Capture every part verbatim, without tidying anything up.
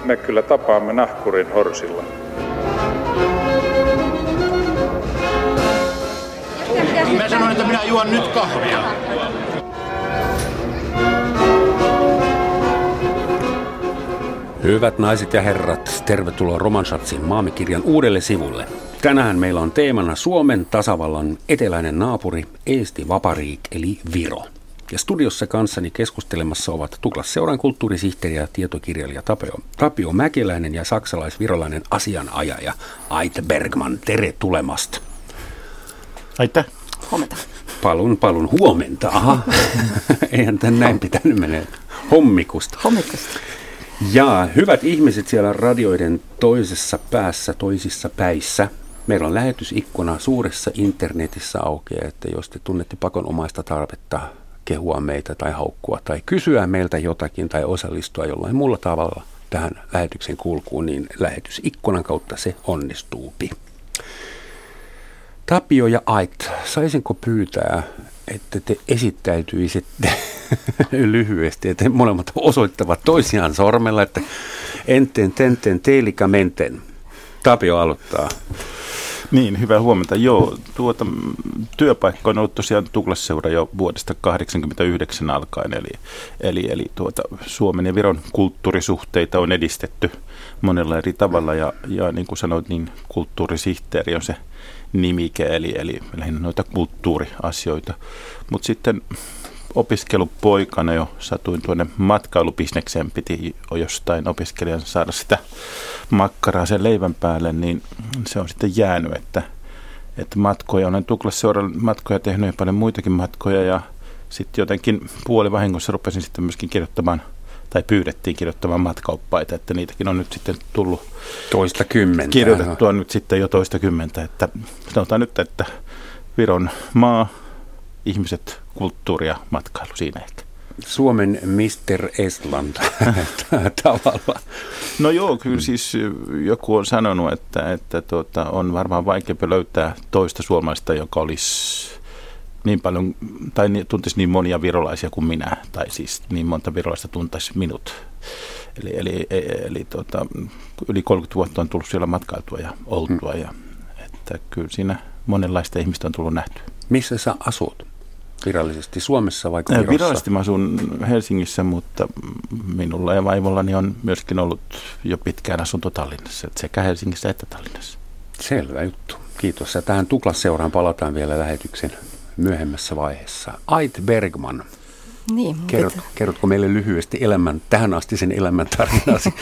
me kyllä tapaamme nahkurin horsilla. Mä sanoin, että minä juon nyt kahvia. Hyvät naiset ja herrat, tervetuloa Romansatsin Maamikirjan uudelle sivulle. Tänään meillä on teemana Suomen tasavallan eteläinen naapuri Eesti Vapariik eli Viro. Ja studiossa kanssani keskustelemassa ovat Tuklas-seuran kulttuurisihteeri ja tietokirjailija Tapio, Tapio Mäkeläinen ja saksalais-virolainen asianajaja Ait Bergman. Tere tulemasta. Aita. Huomenta. Palun, palun, huomenta. Aha, eihän tän näin pitänyt mennä. Hommikusta. Hommikusta. Ja hyvät ihmiset siellä radioiden toisessa päässä, toisissa päissä. Meillä on lähetysikkuna suuressa internetissä auki, että jos te tunnette pakonomaista tarvetta kehua meitä tai haukkua tai kysyä meiltä jotakin tai osallistua jollain muulla tavalla tähän lähetyksen kulkuun, niin lähetysikkunan kautta se onnistuupi. Tapio ja Ait, saisinko pyytää, että te esittäytyisitte lyhyesti, että molemmat osoittavat toisiaan sormella, että enten, tenten, teelika, menten. Tapio aloittaa. Niin, hyvää huomenta. Joo, tuota, työpaikka on ollut tosiaan Tuklas-seura jo vuodesta tuhatyhdeksänsataakahdeksankymmentäyhdeksän alkaen, eli, eli, eli tuota, Suomen ja Viron kulttuurisuhteita on edistetty monella eri tavalla, ja, ja niin kuin sanoit, niin kulttuurisihteeri on se nimike, eli, eli lähinnä noita kulttuuriasioita. Mutta sitten opiskelupoikana jo satuin tuonne matkailubisnekseen, piti jostain opiskelijan saada sitä makkaraa sen leivän päälle, niin se on sitten jäänyt, että, että matkoja, olen Tuklas-seuran matkoja tehnyt ja paljon muitakin matkoja, ja sitten jotenkin puolivahingossa rupesin sitten myöskin kirjoittamaan, tai pyydettiin kirjoittamaan matkaoppaita, että niitäkin on nyt sitten tullut toista kymmentä. Kirjoitettua nyt sitten jo toista kymmentä, että sanotaan nyt, että Viron maa, ihmiset, kulttuuri ja matkailu siinä ehkä. Suomen mister Estland tavallaan. No joo, kyllä siis joku on sanonut, että, että tuota, on varmaan vaikeampi löytää toista suomalaista, joka olisi niin paljon, tai tuntisi niin monia virolaisia kuin minä, tai siis niin monta virolaista tuntaisi minut. Eli, eli, eli tuota, yli kolmekymmentä vuotta on tullut siellä matkailtua ja oltua, hmm. ja että kyllä siinä monenlaista ihmistä on tullut nähtyä. Missä sä asut? Virallisesti Suomessa vai Virossa? Virallisesti mä asun Helsingissä, mutta minulla ja vaimollani on myöskin ollut jo pitkään asunto Tallinnassa, sekä Helsingissä että Tallinnassa. Selvä juttu. Kiitos. Ja tähän Tuklas-seuraan palataan vielä lähetyksen myöhemmässä vaiheessa. Ait Bergman, niin, Kerrot, kerrotko meille lyhyesti elämän, tähän asti sen elämän tarinasi?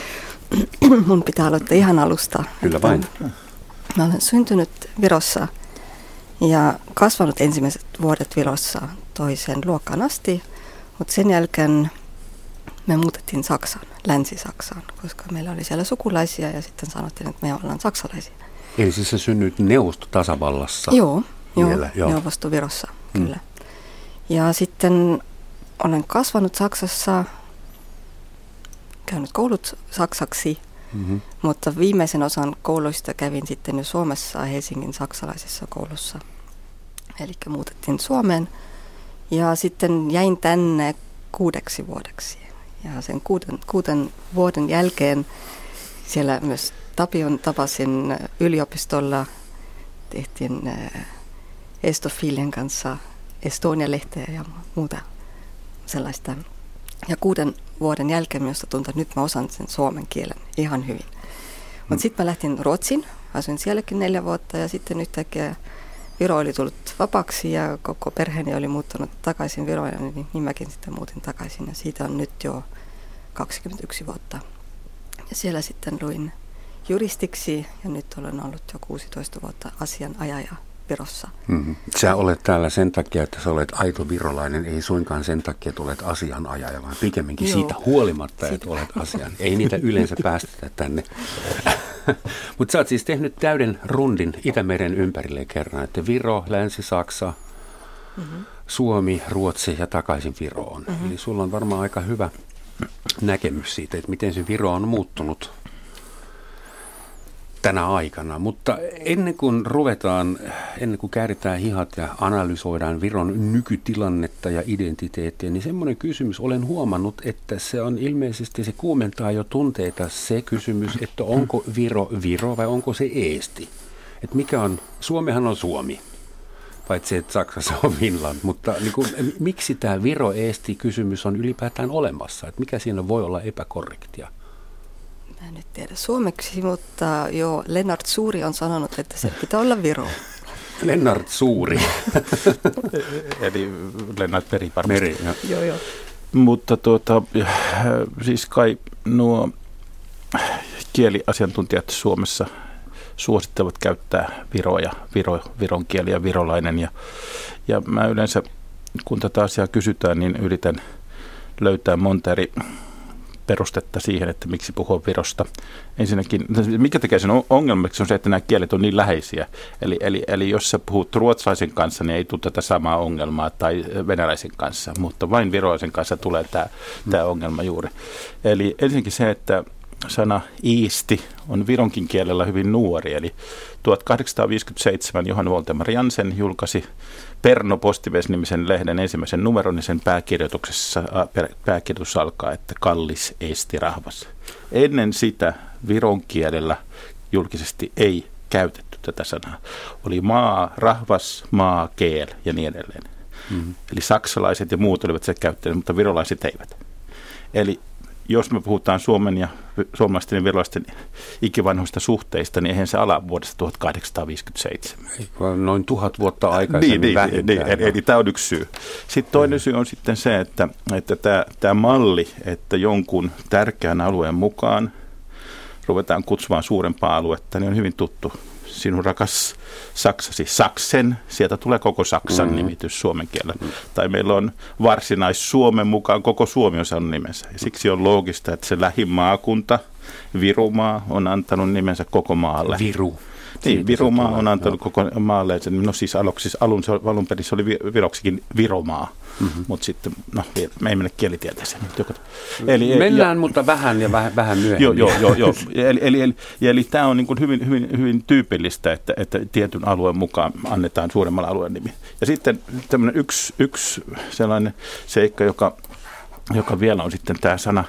Mun pitää aloittaa ihan alusta. Kyllä vain. Mä olen syntynyt Virossa ja kasvanut ensimmäiset vuodet Virossa toiseen luokkaan asti, mutta sen jälkeen me muutettiin Saksaan, Länsi-Saksaan, koska meillä oli siellä sukulaisia ja sitten sanottiin, että me ollaan saksalaisia. Eli siis sä synnyit Neuvosto-tasavallassa? Joo, vielä, joo, Neuvosto-Virossa, hmm. kyllä. Ja sitten olen kasvanut Saksassa, käynyt koulut saksaksi, mm-hmm. mutta viimeisen osan kouluista kävin sitten jo Suomessa Helsingin saksalaisessa koulussa. Eli muutettiin Suomeen ja sitten jäin tänne kuudeksi vuodeksi. Ja sen kuuden, kuuden vuoden jälkeen siellä myös Tapion tapasin yliopistolla, tehtiin Estofilien kanssa Estonia-lehteä ja muuta sellaista. Ja kuuden vuoden jälkeen minusta tuntui, että nyt mä osaan sen suomen kielen ihan hyvin. Mutta mm. sitten mä lähtin Ruotsiin, asuin sielläkin neljä vuotta ja sitten yhtäkkiä Viro oli tullut vapaaksi ja koko perheeni oli muuttanut takaisin Viroon, niin, niin mäkin sitten muutin takaisin ja siitä on nyt jo kaksikymmentäyksi vuotta. Ja siellä sitten luin juristiksi ja nyt olen ollut jo kuusitoista vuotta asianajaja Virossa. Mm-hmm. Sä olet täällä sen takia, että sä olet aito virolainen, ei suinkaan sen takia, että olet asianajaja, vaan pikemminkin Joo. siitä huolimatta, siitä. että olet asian. Ei niitä yleensä päästetä tänne. Mutta sä oot siis tehnyt täyden rundin Itämeren ympärille kerran, että Viro, Länsi-Saksa, mm-hmm. Suomi, Ruotsi ja takaisin Viroon. Mm-hmm. Eli sulla on varmaan aika hyvä näkemys siitä, että miten se Viro on muuttunut tänä aikana. Mutta ennen kuin ruvetaan, ennen kuin kääritään hihat ja analysoidaan Viron nykytilannetta ja identiteettiä, niin semmoinen kysymys, olen huomannut, että se on ilmeisesti, se kuumentaa jo tunteita se kysymys, että onko Viro Viro vai onko se Eesti? Että mikä on, Suomihan on Suomi, paitsi että Saksassa on Finland, mutta niin kuin, miksi tämä Viro-Eesti-kysymys on ylipäätään olemassa? Että mikä siinä voi olla epäkorrektia? Mä en nyt tiedä suomeksi, mutta joo, Lennart Suuri on sanonut, että se pitää olla Viro. Lennart Suuri. Eli Lennart Meri varmasti. Meri, ja. Joo, joo. Mutta tuota, siis kai nuo kieliasiantuntijat Suomessa suosittavat käyttää viroa ja viro, viron kieli ja virolainen. Ja, ja mä yleensä, kun tätä asiaa kysytään, niin yritän löytää monta eri perustetta siihen, että miksi puhua Virosta. Ensinnäkin, mikä tekee sen ongelmaksi on se, että nämä kielet on niin läheisiä. Eli, eli, eli jos sä puhut ruotsalaisen kanssa, niin ei tule tätä samaa ongelmaa, tai venäläisen kanssa, mutta vain virolaisen kanssa tulee tämä, mm. tämä ongelma juuri. Eli ensinnäkin se, että sana iisti on vironkin kielellä hyvin nuori, eli tuhatkahdeksansataaviisikymmentäseitsemän Johan Voldemar Jansen julkaisi Perno Postives-nimisen lehden ensimmäisen numeron, niin sen pääkirjoituksessa pääkirjoitus alkaa, että kallis Eesti rahvas. Ennen sitä viron kielellä julkisesti ei käytetty tätä sanaa. Oli maa, rahvas, maa, keel ja niin edelleen. Mm-hmm. Eli saksalaiset ja muut olivat se käyttäneet, mutta virolaiset eivät. Eli jos me puhutaan Suomen ja suomalaisten ja virolaisten ikivanhoista suhteista, niin eihän se ala vuodesta tuhatkahdeksansataaviisikymmentäseitsemän. Noin tuhat vuotta aikaisemmin niin, vähintään. Niin, eli, eli tämä on yksi syy. Sitten toinen syy on sitten se, että, että tämä, tämä malli, että jonkun tärkeän alueen mukaan ruvetaan kutsumaan suurempaa aluetta, niin on hyvin tuttu. Sinun rakas Saksasi, Saksen, sieltä tulee koko Saksan mm-hmm. nimitys suomen kielellä. Mm-hmm. Tai meillä on varsinais-Suomen mukaan koko Suomi on saanut nimensä. Ja siksi on loogista, että se lähimaakunta, Virumaa, on antanut nimensä koko maalle. Viru. Niin, Virumaa on antanut no. koko maalle. No siis aluksi, alun, alun perin se oli Viroksikin Viromaa. Mm-hmm. Mutta sitten, no me ei mennä kielitieteeseen. Eli, Mennään, ja, mutta vähän ja vähän, vähän myöhemmin. Joo, joo, joo. joo. Eli, eli, eli, eli tämä on niin kuin hyvin, hyvin, hyvin tyypillistä, että, että tietyn alueen mukaan annetaan suuremmalla alueen nimi. Ja sitten tämmöinen yksi, yksi sellainen seikka, joka, joka vielä on sitten tämä sana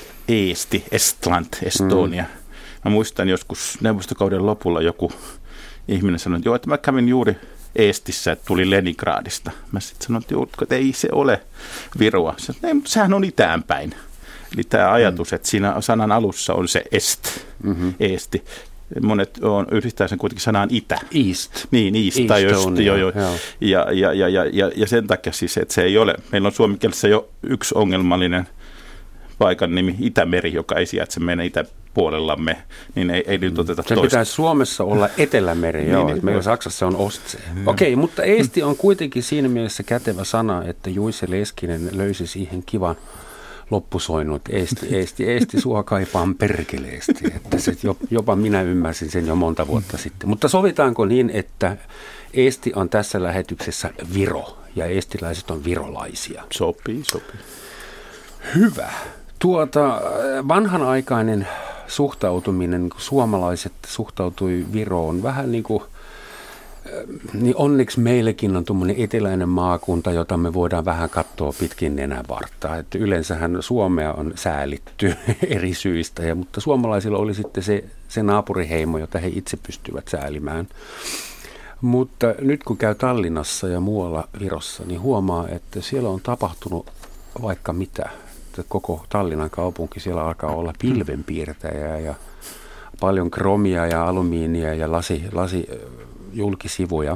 Eesti, Estland, Estonia. Mm. Mä muistan joskus neuvostokauden lopulla joku ihminen sanoi, että joo, että mä kävin juuri Eestissä, että tuli Leningradista. Mä sitten sanoin, että ei se ole Viroa. Sanoin, mutta sehän on itäänpäin. Eli tämä ajatus, että siinä sanan alussa on se est, mm-hmm. Eesti. Monet on, yhdistää sen kuitenkin sanaan itä. East. Niin, east, east tai öst. Jo, jo. Ja, ja, ja, ja, ja, ja sen takia siis, että se ei ole. Meillä on suomenkielessä jo yksi ongelmallinen paikan nimi Itämeri, joka ei sijaitse meidän itäpuolellamme, niin ei, ei nyt oteta se toista. Pitäisi Suomessa olla Etelämeri, joo. Niin, meillä Saksassa on Ostsee. Mm. Okei, mutta Eesti on kuitenkin siinä mielessä kätevä sana, että Juise Leskinen löysi siihen kivan loppusoinnut Eesti, Eesti, Eesti, sua kaipaan perkeleesti. Että se, jopa minä ymmärsin sen jo monta vuotta sitten. Mutta sovitaanko niin, että Eesti on tässä lähetyksessä Viro ja eestiläiset on virolaisia? Sopii, sopii. Hyvä. Tuota, vanhanaikainen suhtautuminen, kun suomalaiset suhtautui Viroon, vähän niin kuin, niin onneksi meillekin on tuommoinen eteläinen maakunta, jota me voidaan vähän katsoa pitkin nenänvartta. Että yleensähän Suomea on säälitty eri syistä, ja, mutta suomalaisilla oli sitten se, se naapuriheimo, jota he itse pystyvät säälimään. Mutta nyt kun käy Tallinnassa ja muualla Virossa, niin huomaa, että siellä on tapahtunut vaikka mitä. Koko Tallinnan kaupunki, siellä alkaa olla pilvenpiirtäjää ja paljon kromia ja alumiinia ja lasi, lasi julkisivuja.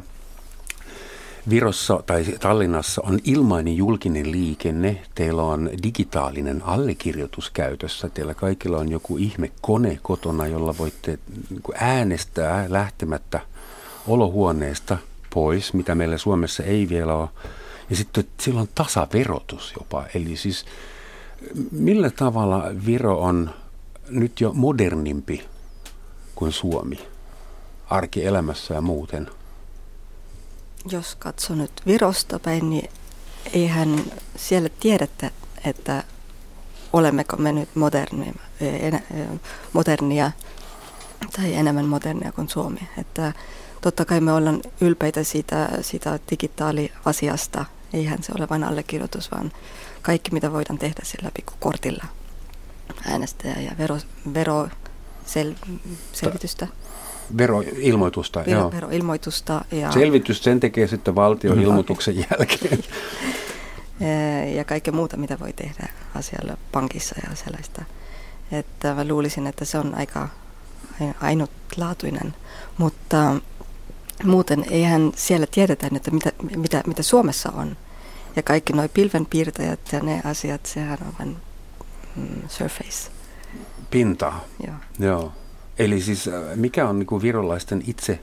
Virossa tai Tallinnassa on ilmainen julkinen liikenne, teillä on digitaalinen allekirjoitus käytössä, teillä kaikilla on joku ihme kone kotona, jolla voitte äänestää lähtemättä olohuoneesta pois, mitä meillä Suomessa ei vielä ole. Ja sitten sillä on tasaverotus jopa, eli siis millä tavalla Viro on nyt jo modernimpi kuin Suomi arkielämässä ja muuten? Jos katsoo nyt Virosta päin, niin eihän siellä tiedetä, että olemmeko me nyt modernia. modernia. tai enemmän modernia kuin Suomi. Että totta kai me ollaan ylpeitä siitä, siitä digitaaliasiasta. Eihän se ole vain allekirjoitus, vaan kaikki mitä voidaan tehdä sillä pikkukortilla. Äänestäjä ja vero, vero sel, selvitystä. Veroilmoitusta, Vero, joo. Veroilmoitusta. Ja Selvitys sen tekee sitten valtion ilmoituksen jälkeen. Ja kaikkea muuta, mitä voi tehdä asialla pankissa ja sellaista. Että mä luulisin, että se on aika ainutlaatuinen, mutta muuten eihän siellä tiedetä, että mitä, mitä, mitä Suomessa on. Ja kaikki nuo pilvenpiirtäjät ja ne asiat, sehän on vain mm, surface. Pintaa. Joo. Joo. Eli siis mikä on niin kuin virolaisten itse,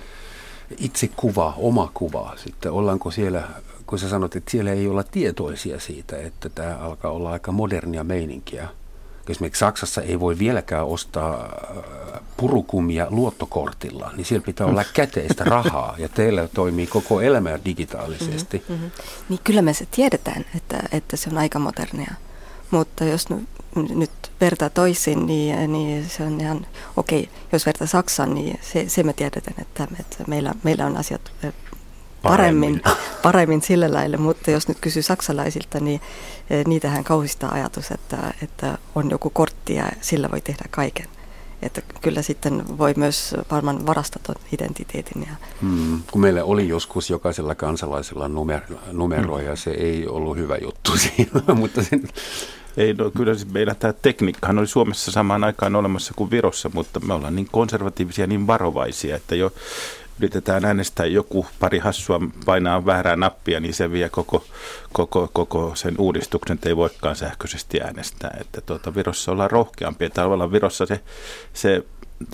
itse kuva, oma kuva sitten? Ollaanko siellä, kun sä sanot, että siellä ei olla tietoisia siitä, että tämä alkaa olla aika modernia meininkiä. Esimerkiksi Saksassa ei voi vieläkään ostaa purukumia luottokortilla, niin siellä pitää olla käteistä rahaa ja teillä toimii koko elämä digitaalisesti. Mm-hmm, mm-hmm. Niin kyllä me se tiedetään, että, että se on aika modernia, mutta jos n- nyt vertaa toisin, niin, niin se on ihan okei. Okay. Jos vertaa Saksaan, niin se, se me tiedetään, että, että meillä, meillä on asiat paremmin, paremmin sillä lailla, mutta jos nyt kysyy saksalaisilta, niin niitähän kauhistaa ajatus, että, että on joku kortti ja sillä voi tehdä kaiken. Että kyllä sitten voi myös varmaan varastaa identiteetin. Ja hmm. Kun meillä oli joskus jokaisella kansalaisella numero, numero ja se ei ollut hyvä juttu siinä, mutta sen... Ei, no kyllä siis meillä tämä tekniikkahan oli Suomessa samaan aikaan olemassa kuin Virossa, mutta me ollaan niin konservatiivisia, niin varovaisia, että jo yritetään äänestää joku pari hassua painaa väärää nappia, niin se vie koko, koko, koko sen uudistuksen, että ei voikaan sähköisesti äänestää. Että tuota, Virossa ollaan rohkeampia. Tavallaan Virossa se, se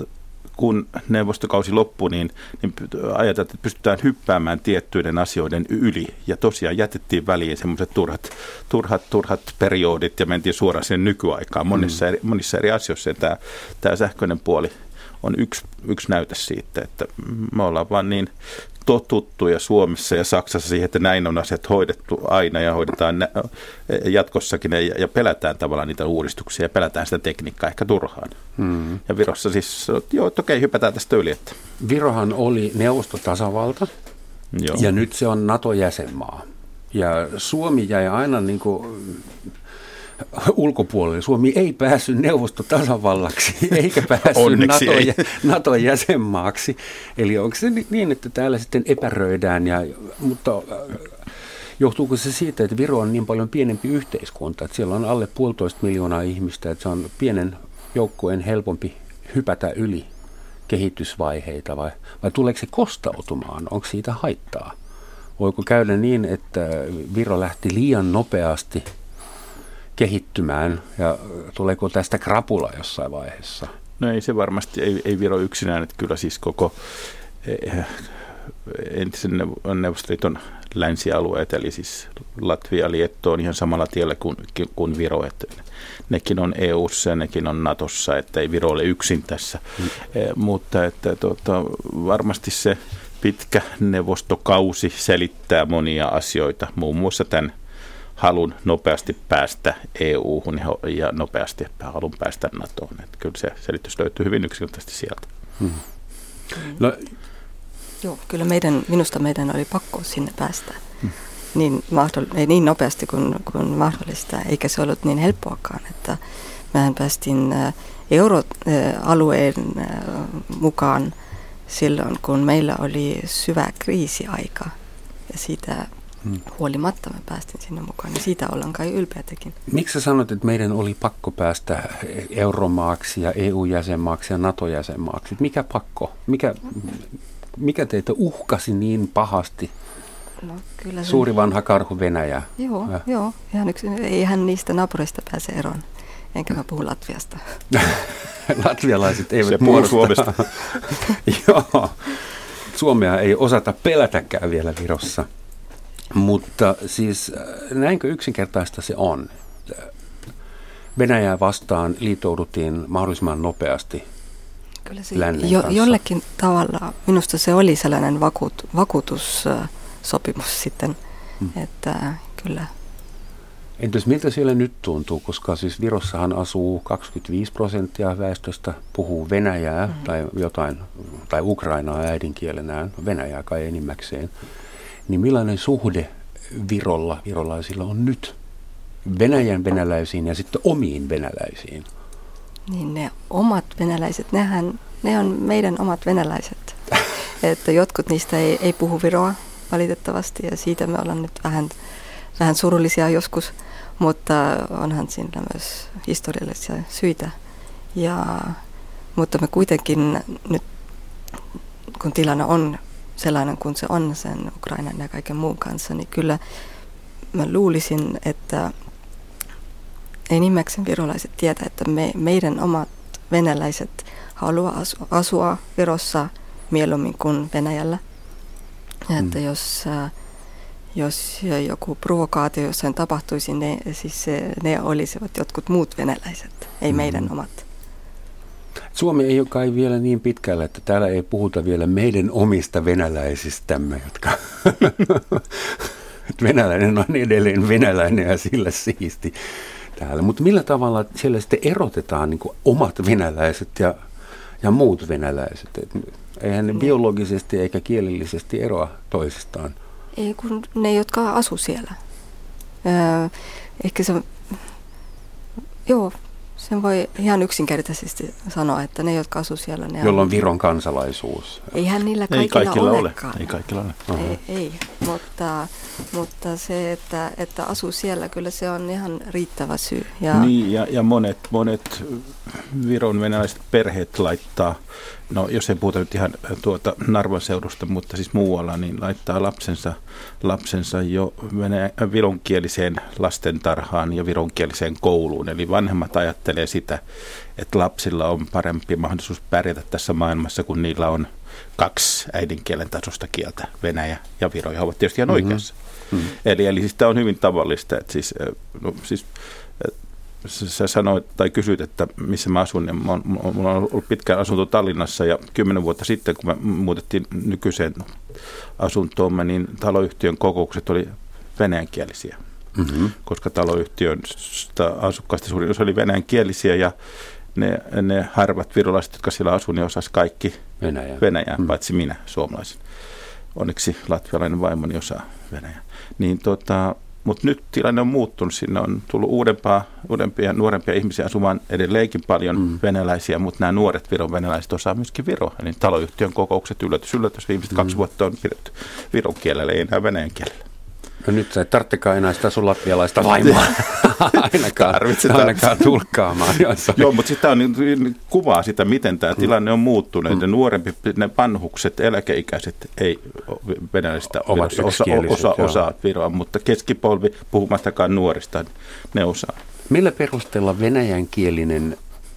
kun neuvostokausi loppui, niin, niin ajateltiin, että pystytään hyppäämään tiettyiden asioiden yli. Ja tosiaan jätettiin väliin semmoiset turhat, turhat, turhat periodit ja mentiin suoraan sen nykyaikaan. Monissa eri, monissa eri asioissa tämä, tämä sähköinen puoli on yksi, yksi näyte siitä, että me ollaan vaan niin totuttuja Suomessa ja Saksassa siihen, että näin on asiat hoidettu aina ja hoidetaan nä- jatkossakin ja, ja pelätään tavallaan niitä uudistuksia ja pelätään sitä tekniikkaa ehkä turhaan. Mm. Ja Virossa siis, joo, okei, okay, hypätään tästä yli. Että. Virohan oli neuvostotasavalta joo. Ja nyt se on NATO-jäsenmaa. Ja Suomi jäi aina niin kuin ulkopuolelle. Suomi ei päässyt neuvostotasavallaksi eikä päässyt NATO, NATO-jäsenmaaksi. Eli onko se niin, että täällä sitten epäröidään, ja, mutta johtuuko se siitä, että Viro on niin paljon pienempi yhteiskunta, että siellä on alle puolitoista miljoonaa ihmistä, että se on pienen joukkueen helpompi hypätä yli kehitysvaiheita vai, vai tuleeko se kostautumaan? Onko siitä haittaa? Voiko käydä niin, että Viro lähti liian nopeasti kehittymään ja tuleeko tästä krapula jossain vaiheessa? No ei se varmasti, ei, ei Viro yksinään, että kyllä siis koko eh, entisen Neuvostoliiton länsialueet, eli siis Latvia, Liettua on ihan samalla tiellä kuin, kuin Viro, että nekin on E U:ssa ja nekin on Natossa, että ei Viro ole yksin tässä, mm. eh, mutta että tuota, varmasti se pitkä neuvostokausi selittää monia asioita, muun muassa tämän halun nopeasti päästä E U:hun ja nopeasti halun päästä NATOon. Että kyllä se selitys löytyy hyvin yksinkertaisesti sieltä. Hmm. No, Joo, kyllä meidän, minusta meidän oli pakko sinne päästä hmm. niin, mahdoll- ei niin nopeasti kuin, kuin mahdollista, eikä se ollut niin helppoakaan. Että mehän päästiin euroalueen mukaan silloin, kun meillä oli syvä kriisiaika ja siitä Hmm. huolimatta me päästiin sinne mukaan, niin siitä ollaan kai ylpeätäkin. Miksi sä sanot, että meidän oli pakko päästä euromaaksi ja E U-jäsenmaaksi ja NATO-jäsenmaaksi? Mikä pakko? Mikä, mikä teitä uhkasi niin pahasti? No, kyllä se... Suuri vanha karhu Venäjä. Joo, ja. joo. Ihan yksi, eihän niistä naapurista pääse eroon. Enkä mä puhu Latviasta. Latvialaiset eivät se puhuu Suomesta. Joo. Suomea ei osata pelätäkään vielä Virossa. Mutta siis näinkö yksinkertaista se on? Venäjää vastaan liitouduttiin mahdollisimman nopeasti Kyllä se lännen jo, kanssa. Jollekin tavalla minusta se oli sellainen vakuut, vakuutussopimus sitten, hmm. että kyllä. Entäs miltä siellä nyt tuntuu, koska siis Virossahan asuu kaksikymmentäviisi prosenttia väestöstä puhuu venäjää mm-hmm. tai jotain, tai ukrainaa äidinkielenään, venäjää kai enimmäkseen. Niin millainen suhde Virolla, virolaisilla on nyt Venäjän venäläisiin ja sitten omiin venäläisiin? Niin ne omat venäläiset, nehän, ne on meidän omat venäläiset. Että jotkut niistä ei, ei puhu viroa valitettavasti ja siitä me ollaan nyt vähän, vähän surullisia joskus, mutta onhan siinä myös historiallisia syitä. Ja, mutta me kuitenkin nyt, kun tilanne on sellainen kuin se on sen Ukrainan ja kaiken muun kanssa, niin kyllä mä luulisin, että enimmäkseen virolaiset tietää, että me, meidän omat venäläiset haluaa asua, asua Virossa mieluummin kuin Venäjällä. Mm. Että jos, jos joku provokaatio jossain tapahtuisi, ne, siis ne olisivat jotkut muut venäläiset, ei mm. meidän omat. Suomi ei ole kai vielä niin pitkällä, että täällä ei puhuta vielä meidän omista venäläisistämme, jotka venäläinen on edelleen venäläinen ja sillä siisti täällä. Mutta millä tavalla siellä sitten erotetaan niin kuin omat venäläiset ja, ja muut venäläiset? Et eihän ne biologisesti eikä kielellisesti eroa toisistaan. Ei, kun ne, jotka asuu siellä. Öö, ehkä se, joo, sen voi ihan yksinkertaisesti sanoa, että ne, jotka asuu siellä... Ne Jolla on on Viron kansalaisuus. Eihän niillä kaikilla, ei kaikilla olekaan. Ole. Ei kaikilla ole. Uh-huh. Ei, ei. Mutta, mutta se, että, että asuu siellä, kyllä se on ihan riittävä syy. Ja, niin, ja, ja monet, monet Viron venäläiset perheet laittaa, no jos ei puhuta nyt ihan tuota Narvan seudusta, mutta siis muualla, niin laittaa lapsensa, lapsensa jo venä- vironkieliseen lastentarhaan ja vironkieliseen kouluun. Eli vanhemmat ajattelee sitä, että lapsilla on parempi mahdollisuus pärjätä tässä maailmassa, kun niillä on kaksi äidinkielen tasosta kieltä, venäjä ja viro, ja he ovat tietysti ihan oikeassa. Mm-hmm. Eli, eli siis tämä on hyvin tavallista, että siis, no, siis sä sanoit tai kysyit, että missä mä asun, ja mulla on ollut pitkään asunto Tallinnassa, ja kymmenen vuotta sitten, kun me muutettiin nykyiseen asuntoon, niin taloyhtiön kokoukset oli venäjänkielisiä, mm-hmm. koska taloyhtiön asukkaista suurin osa oli venäjänkielisiä, ja ne, ne harvat virolaiset, jotka siellä asuivat, niin osasivat kaikki Venäjää, Venäjää mm. paitsi minä, suomalaisen. Onneksi latvialainen vaimoni osaa Venäjää. Niin tota, mutta nyt tilanne on muuttunut. Sinne on tullut uudempaa, uudempia, nuorempia ihmisiä asumaan edelleenkin paljon mm. venäläisiä, mutta nämä nuoret Viron venäläiset osaa myöskin Viroa. Eli taloyhtiön kokoukset, yllätys, yllätys, viimeiset mm. kaksi vuotta on pidetty viron kielellä, ei enää venäjän kielellä. No nyt sä et tarvitsekaan enää sitä sun latvialaista vaimoa ainakaan, ainakaan tulkkaamaan. Joo, mutta sitä on, niin, kuvaa sitä, miten tämä tilanne on muuttunut. Mm. Ja nuorempi, ne vanhukset, eläkeikäiset ei venäläistä osa, osa, osa, osaa Viroa, mutta keskipolvi, puhumattakaan nuorista, ne osaa. Millä perusteella venäjänkielinen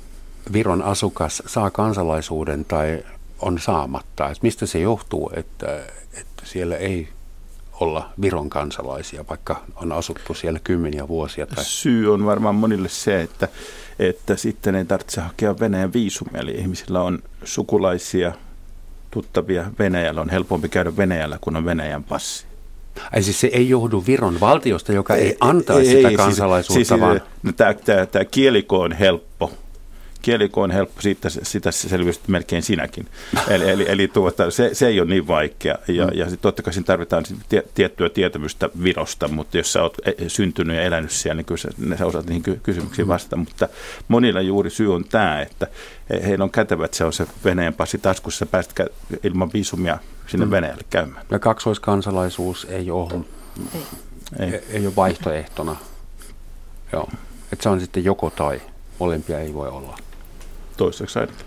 Viron asukas saa kansalaisuuden tai on saamatta? Et mistä se johtuu, että, että siellä ei olla Viron kansalaisia, vaikka on asuttu siellä kymmeniä vuosia? Tai... Syy on varmaan monille se, että, että sitten ei tarvitse hakea Venäjän viisumia, eli ihmisillä on sukulaisia, tuttavia Venäjällä, on helpompi käydä Venäjällä, kun on Venäjän passi. Ai siis se ei johdu Viron valtiosta, joka ei, ei antaisi ei, sitä kansalaisuutta, siis, vaan... Siis, tämä, tämä, tämä kieliko on helppo. Kieliko on helppo, siitä, sitä selviästi melkein sinäkin. Eli, eli, eli tuota, se, se ei ole niin vaikea. Ja, mm. ja sit totta kai siinä tarvitaan tie, tiettyä tietämystä Virosta, mutta jos sä oot syntynyt ja elänyt siellä, niin kyllä sä osaat niihin kysymyksiin vastata. Mm. Mutta monilla juuri syy on tämä, että he, heillä on kätevä, että se on se Venäjän passi taskussa, sä pääset ilman viisumia sinne mm. Venäjälle käymään. Ja kaksoiskansalaisuus ei ole, ei. Ei. Ei ole vaihtoehtona. Joo. Että se on sitten joko tai. Molempia ei voi olla. Toiseksi ainakin.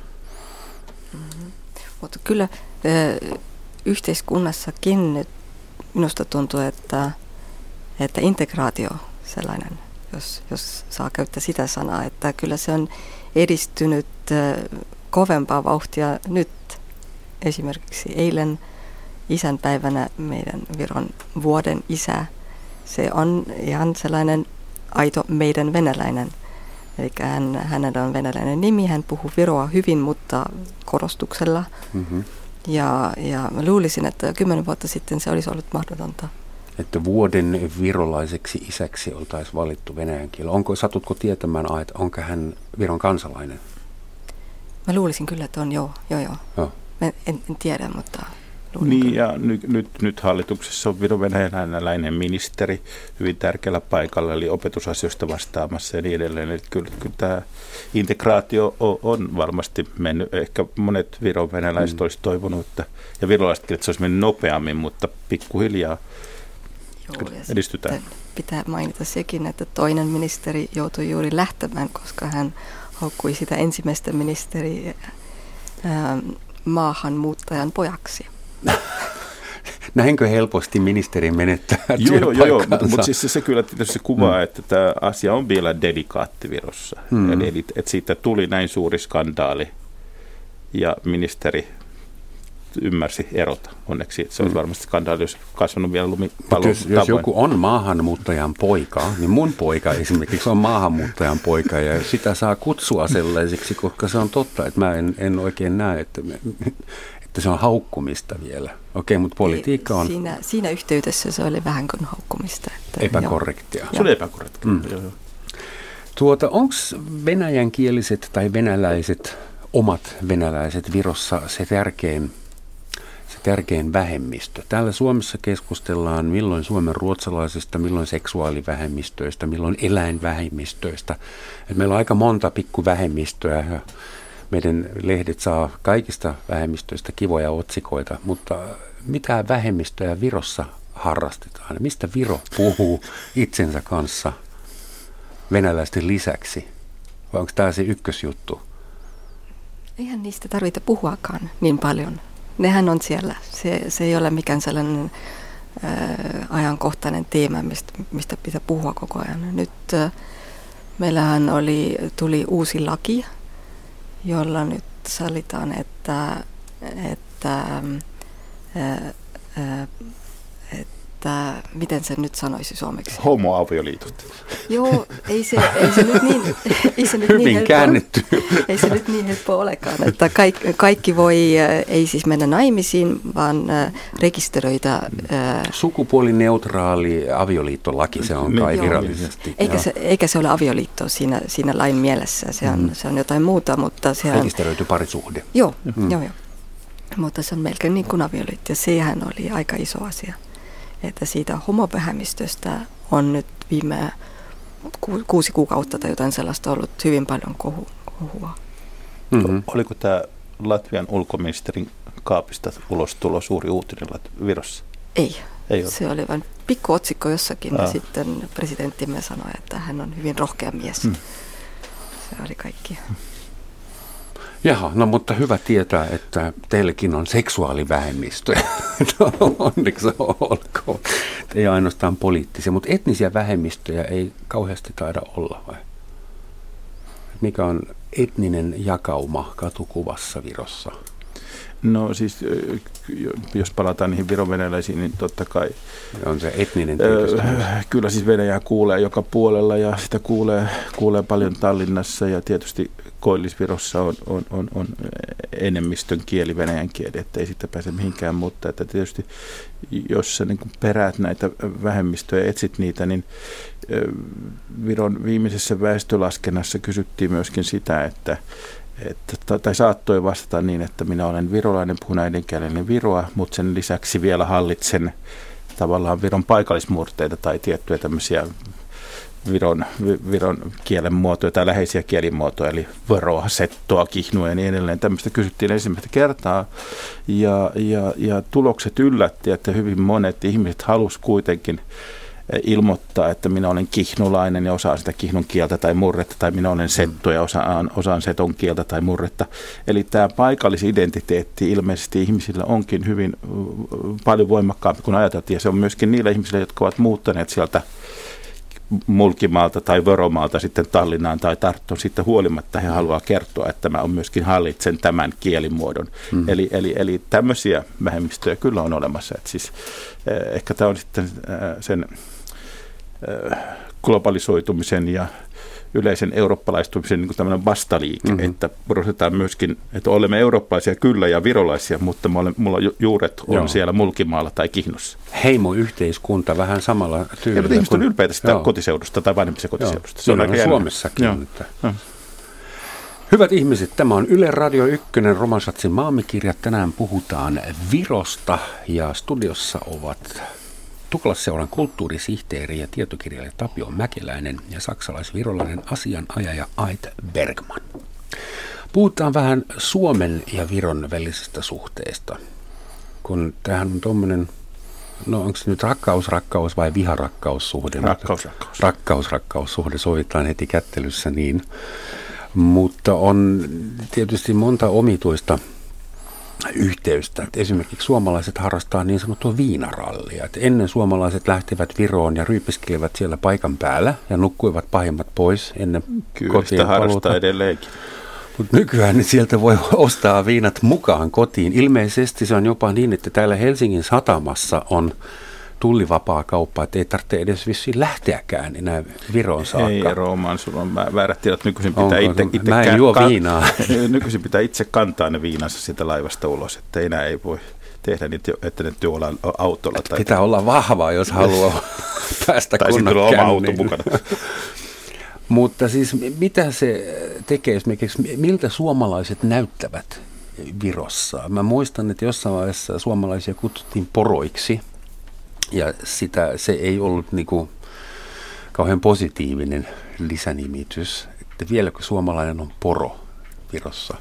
Mm-hmm. Mutta kyllä ö, yhteiskunnassakin nyt minusta tuntuu, että, että integraatio sellainen, jos, jos saa käyttää sitä sanaa, että kyllä se on edistynyt ö, kovempaa vauhtia nyt. Esimerkiksi eilen isänpäivänä meidän Viron vuoden isä, se on ihan sellainen aito meidän venäläinen. Eli hän, hänellä on venäläinen nimi, hän puhuu viroa hyvin, mutta korostuksella. Mm-hmm. Ja, ja mä luulisin, että kymmenen vuotta sitten se olisi ollut mahdotonta. että vuoden virolaiseksi isäksi oltaisiin valittu venäjän kielellä. Onko, satutko tietämään, että onko hän Viron kansalainen? Mä luulisin kyllä, että on joo, joo, joo. joo. En, en tiedä, mutta niin kyllä. Ja nyt, nyt, nyt hallituksessa on viron-venäläinen ministeri hyvin tärkeällä paikalla, eli opetusasioista vastaamassa ja niin edelleen. Eli kyllä, kyllä tämä integraatio on, on varmasti mennyt. Ehkä monet viron-venäläiset mm. olisi toivonut, että, ja virolaisetkin, että se olisi mennyt nopeammin, mutta pikkuhiljaa Joo, edistytään. Pitää mainita sekin, että toinen ministeri joutui juuri lähtemään, koska hän haukkui sitä ensimmäistä ministeriä ää, maahanmuuttajan pojaksi. Näinkö helposti ministeri menettää työpaikkansa? Joo, joo, mutta mut siis se, se kyllä tietysti kuvaa, mm. että tämä asia on vielä delikaatti Virossa. Mm. Eli, eli että siitä tuli näin suuri skandaali ja ministeri ymmärsi erota. Onneksi se olisi varmasti skandaali, jos kasvanut vielä lumipallon jos, jos joku on maahanmuuttajan poika, niin mun poika esimerkiksi on maahanmuuttajan poika ja sitä saa kutsua sellaiseksi, koska se on totta, että mä en, en oikein näe, että, me, että se on haukkumista vielä. Okei, mutta politiikka on... Siinä, siinä yhteydessä se oli vähän kuin haukkumista. Että epäkorrektia. Se oli epäkorrektia. Mm. Tuota, onko venäjänkieliset tai venäläiset, omat venäläiset Virossa se tärkein tärkein vähemmistö? Täällä Suomessa keskustellaan milloin suomen ruotsalaisista, milloin seksuaalivähemmistöistä, milloin eläinvähemmistöistä. Et meillä on aika monta pikkuvähemmistöä ja meidän lehdet saa kaikista vähemmistöistä kivoja otsikoita, mutta mitä vähemmistöjä Virossa harrastetaan? Mistä Viro puhuu itsensä kanssa venäläisten lisäksi? Vai onko tämä se ykkösjuttu? Eihän niistä tarvitse puhuakaan niin paljon. Nehän on siellä. Se, se ei ole mikään sellainen ää, ajankohtainen teema, mistä, mistä pitää puhua koko ajan. Nyt ää, meillähän oli, tuli uusi laki, jolla nyt sallitaan, että, että, ää, ää, että miten se nyt sanoisi suomeksi? Homoavioliitot. Joo, ei se, ei se nyt niin, ei se nyt Hyvin niin helppo, käännetty. Ei se nyt niin helppo olekaan, että kaikki, kaikki voi, ei siis mennä naimisiin, vaan rekisteröitä. Sukupuolineutraali avioliittolaki, se on kai Joo. virallisesti. Eikä se, eikä se ole avioliitto siinä, siinä lain mielessä, se on, mm. se on jotain muuta, mutta se on... Rekisteröity parisuhde. Joo, mm. joo, joo. Mutta se on melkein niin kuin avioliitto, ja sehän oli aika iso asia. Että siitä homovähemmistöstä on nyt viime ku, kuusi kuukautta tai jotain sellaista ollut hyvin paljon kohu, kohua. Mm-hmm. Oliko tämä Latvian ulkoministerin kaapista ulostulo suuri uutinen Virossa? Ei. Ei se oli vain pikku otsikko jossakin, Aa. ja sitten presidenttimme sanoi, että hän on hyvin rohkea mies. Mm. Se oli kaikki. Jaha, no mutta hyvä tietää, että teillekin on seksuaalivähemmistöjä. Onneksi olkoon. Ei ainoastaan poliittisia, mutta etnisiä vähemmistöjä ei kauheasti taida olla, vai? Mikä on etninen jakauma katukuvassa Virossa? No siis, jos palataan niihin viron-venäläisiin, niin totta kai... On se etninen tyypistä. Äh, kyllä siis Venäjää kuulee joka puolella ja sitä kuulee, kuulee paljon Tallinnassa ja tietysti Koillis-Virossa on, on, on, on enemmistön kieli venäjän kieli, että ei siitä pääse mihinkään, mutta että tietysti jos sä niin kuin peräät näitä vähemmistöjä ja etsit niitä, niin Viron viimeisessä väestölaskennassa kysyttiin myöskin sitä, että Että, tai saattoi vastata niin, että minä olen virolainen, puhun äidinkieleni viroa, mutta sen lisäksi vielä hallitsen tavallaan Viron paikallismurteita tai tiettyjä tämmöisiä Viron, Viron kielen muotoja tai läheisiä kielimuotoja, eli voroa, settoa, kihnua ja niin edelleen. Tämmöistä kysyttiin ensimmäistä kertaa ja, ja, ja tulokset yllätti, että hyvin monet ihmiset halusivat kuitenkin ilmoittaa, että minä olen kihnulainen ja osaan sitä kihnun kieltä tai murretta, tai minä olen setto ja osaan, osaan seton kieltä tai murretta. Eli tämä paikallisidentiteetti ilmeisesti ihmisillä onkin hyvin paljon voimakkaampi kuin ajateltiin, ja se on myöskin niillä ihmisillä, jotka ovat muuttaneet sieltä Mulkimaalta tai Vöromaalta sitten Tallinnaan tai Tarttuun sitten huolimatta he haluaa kertoa, että mä on myöskin hallitsen tämän kielimuodon. Mm. Eli, eli, eli tämmöisiä vähemmistöjä kyllä on olemassa. Et siis, eh, ehkä tämä on sitten eh, sen globalisoitumisen ja yleisen eurooppalaistumisen niin kuin tämmöinen vastaliike, mm-hmm. että korostetaan myöskin, että olemme eurooppalaisia kyllä ja virolaisia, mutta me olemme, mulla juuret on Joo. siellä Mulkimaalla tai Kihnussa. Heimoyhteiskunta vähän samalla tyylillä. Ja ihmiset on ylpeitä sitä Joo. kotiseudusta tai vanhemmista kotiseudusta. Se on aika Suomessakin. Että... Hyvät ihmiset, tämä on Yle Radio yksi, Romansatsin maamikirjat. Tänään puhutaan Virosta ja studiossa ovat Tuklasseuran kulttuurisihteeri ja tietokirjailija Tapio Mäkeläinen ja saksalais-virolainen asianajaja Ait Bergman. Puhutaan vähän Suomen ja Viron välisestä suhteesta, kun tämähän on tuommoinen, no onko se nyt rakkaus, rakkaus vai viharakkaussuhde? Rakkaus, rakkaus. Rakkaus, rakkaussuhde, sovitaan heti kättelyssä niin. Mutta on tietysti monta omituista yhteystä. Että esimerkiksi suomalaiset harrastaa niin sanottua viinarallia. Että ennen suomalaiset lähtivät Viroon ja ryypiskelivät siellä paikan päällä ja nukkuivat pahimmat pois ennen Kyllä, kotiin sitä harrastaa edelleenkin. Mutta nykyään sieltä voi ostaa viinat mukaan kotiin. Ilmeisesti se on jopa niin, että täällä Helsingin satamassa on tullivapaa kauppa, että ei tarvitse edes vissiin lähteäkään enää Viroon saakka. Ei, Roomaan, sulla on väärät tiedot. Nykyisin pitää itse, itse, Mä en juo ka- viinaa. Nykyisin pitää itse kantaa ne viinansa siitä laivasta ulos, että enää ei voi tehdä niitä, että ne työ olla autolla. Tai pitää olla vahvaa, jos haluaa päästä tai kunnon Tai känniin. oma auto mukana. Mutta siis mitä se tekee esimerkiksi, miltä suomalaiset näyttävät Virossa? Mä muistan, että jossain vaiheessa suomalaisia kutsuttiin poroiksi. Ja sitä, se ei ollut niinku kauhean positiivinen lisänimitys. Että vieläkö suomalainen on poro Virossa?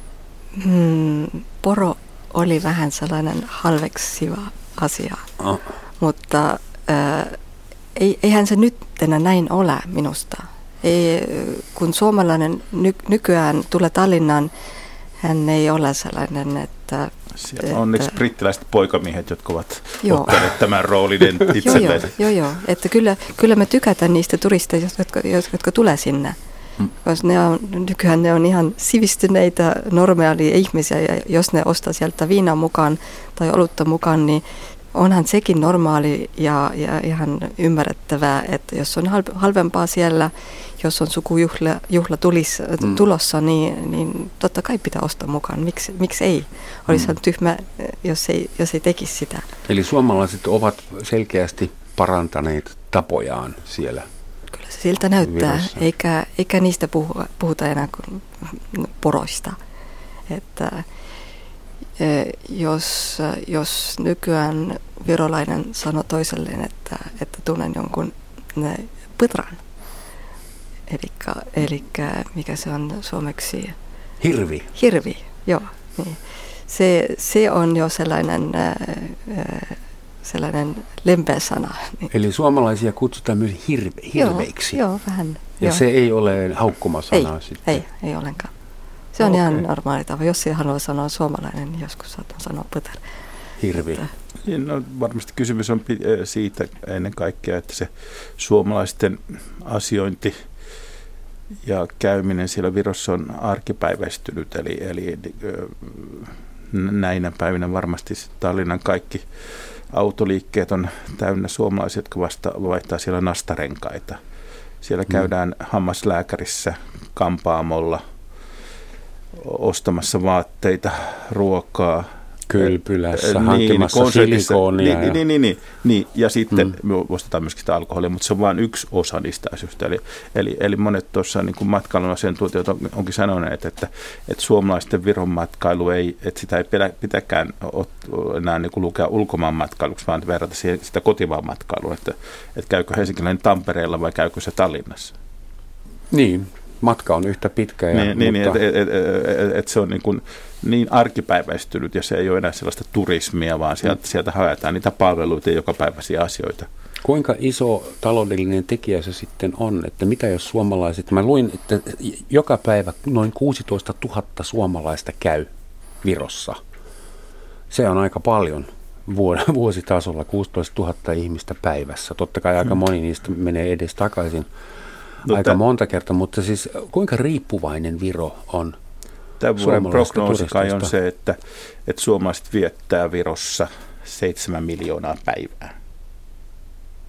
Hmm, poro oli vähän sellainen halveksiva asia, oh. mutta äh, ei, eihän se nyt enää näin ole minusta. Ei, kun suomalainen ny, nykyään tulee Tallinnaan, hän ei ole sellainen, että... Siellä on onneksi brittiläiset poikamiehet, jotka ovat joo. ottaneet tämän roolin itselleen. Joo, joo, joo. Että kyllä, kyllä me tykätään niistä turisteista, jotka, jotka tulee sinne. Hmm. Koska ne on, nykyään ne on ihan sivistyneitä, normaaleja ihmisiä, ja jos ne ostaa sieltä viinaa mukaan tai olutta mukaan, niin onhan sekin normaali ja, ja ihan ymmärrettävää, että jos on halvempaa siellä, jos on sukujuhla juhla tulis, mm. tulossa, niin, niin totta kai pitää ostaa mukaan. Miksi, miksi ei? Olisi mm. tyhmä, jos ei, jos ei tekisi sitä. Eli suomalaiset ovat selkeästi parantaneet tapojaan siellä. Kyllä se siltä näyttää, eikä, eikä niistä puhu, puhuta enää kuin poroista. Että Jos, jos nykyään virolainen sanoo toiselleen, että, että tunnen jonkun pıtran, eli mikä se on suomeksi? Hirvi. Hirvi, joo. Niin. Se, se on jo sellainen, sellainen lempeä sana. Eli suomalaisia kutsutaan myös hirve, hirveiksi. Joo, joo vähän. Ja joo. Se ei ole haukkumasana ei, sitten? Ei, ei ollenkaan. Se on okay. Ihan normaali tapa. Jos ei halua sanoa suomalainen, niin joskus saatan sanoa pötär. Hirvi. No, varmasti kysymys on siitä ennen kaikkea, että se suomalaisten asiointi ja käyminen siellä Virossa on arkipäiväistynyt. Eli, eli näinä päivinä varmasti Tallinnan kaikki autoliikkeet on täynnä suomalaisia, jotka vasta vaihtaa siellä nastarenkaita. Siellä käydään mm. hammaslääkärissä, kampaamolla, ostamassa vaatteita, ruokaa. Kylpylässä, niin, hankkimassa silikoonia. Niin, niin, niin, niin, niin. Ja sitten mm. me ostetaan myöskin sitä alkoholia, mutta se on vain yksi osa niistä asioista. Eli, eli, eli monet tuossa niin kuin matkailun asiantuntijat on, onkin sanoneet, että, että suomalaisten Viron matkailu ei, että sitä ei pitäkään enää niin kuin lukea ulkomaan matkailuksi, vaan verrata sitä kotivaan matkailuun, että, että käykö helsinkiläinen Tampereella vai käykö se Tallinnassa. Niin. Matka on yhtä pitkä. Ja, niin, niin mutta... että et, et, et, et se on niin, kuin niin arkipäiväistynyt ja se ei ole enää sellaista turismia, vaan sieltä, mm. sieltä haetaan niitä palveluita ja jokapäiväisiä asioita. Kuinka iso taloudellinen tekijä se sitten on, että mitä jos suomalaiset, mä luin, että joka päivä noin kuusitoista tuhatta suomalaista käy Virossa. Se on aika paljon vuositasolla, kuusitoista tuhatta ihmistä päivässä. Totta kai aika moni niistä menee edes takaisin. Aika monta kertaa, mutta siis kuinka riippuvainen Viro on tämän vuoden prognoosi kai on se, että, että suomalaiset viettää Virossa seitsemän miljoonaa päivää.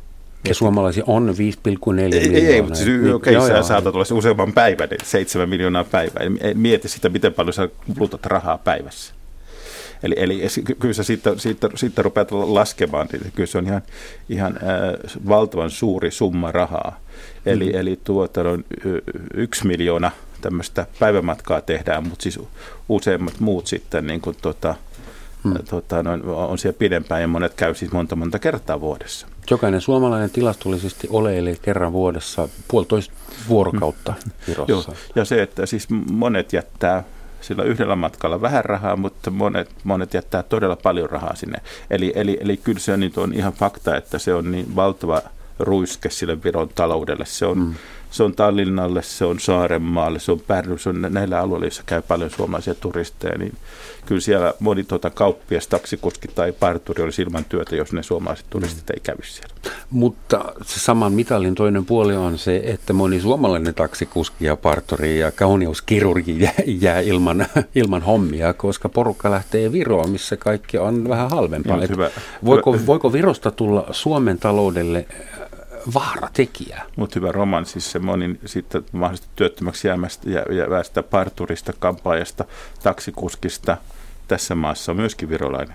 Ja suomalaisia on viisi pilkku neljä ei, miljoonaa. Ei, mutta siis niin, okei, okay, sä saatat olla useamman päivän, seitsemän miljoonaa päivää. Mieti sitä, miten paljon sä kulutat rahaa päivässä. Eli, eli kyllä sä siitä, siitä, siitä rupeat laskemaan, niin kyllä se on ihan, ihan äh, valtavan suuri summa rahaa. Eli, mm. eli tuota, no, yksi miljoona tämmöistä päivämatkaa tehdään, mutta siis useimmat muut sitten niin kuin, tota, mm. tota, no, on siellä pidempään ja monet käy siis monta monta kertaa vuodessa. Jokainen suomalainen tilastollisesti oleilee kerran vuodessa puolitoista vuorokautta Virossa. Joo, ja se, että siis monet jättää sillä yhdellä matkalla vähän rahaa, mutta monet, monet jättää todella paljon rahaa sinne. Eli, eli, eli kyllä se nyt on ihan fakta, että se on niin valtava ruiske sille Viron taloudelle. Se on, mm. se on Tallinnalle, se on Saarenmaalle, se on Pärnu, se on näillä alueilla, joissa käy paljon suomalaisia turisteja. Niin kyllä siellä moni tuota kauppias, taksikuski tai parturi olisi ilman työtä, jos ne suomalaiset turistit mm. ei kävisi siellä. Mutta se saman mitalin toinen puoli on se, että moni suomalainen taksikuski ja parturi ja kauneuskirurgi jää, jää ilman, ilman hommia, koska porukka lähtee Viroon, missä kaikki on vähän halvempaa. Hyvä. Voiko, voiko Virosta tulla Suomen taloudelle vaaratekijä? Mutta hyvä roman, siis se moni sitten mahdollisesti työttömäksi jäämästä ja, ja väestä parturista, kampaajasta, taksikuskista tässä maassa on myöskin virolainen.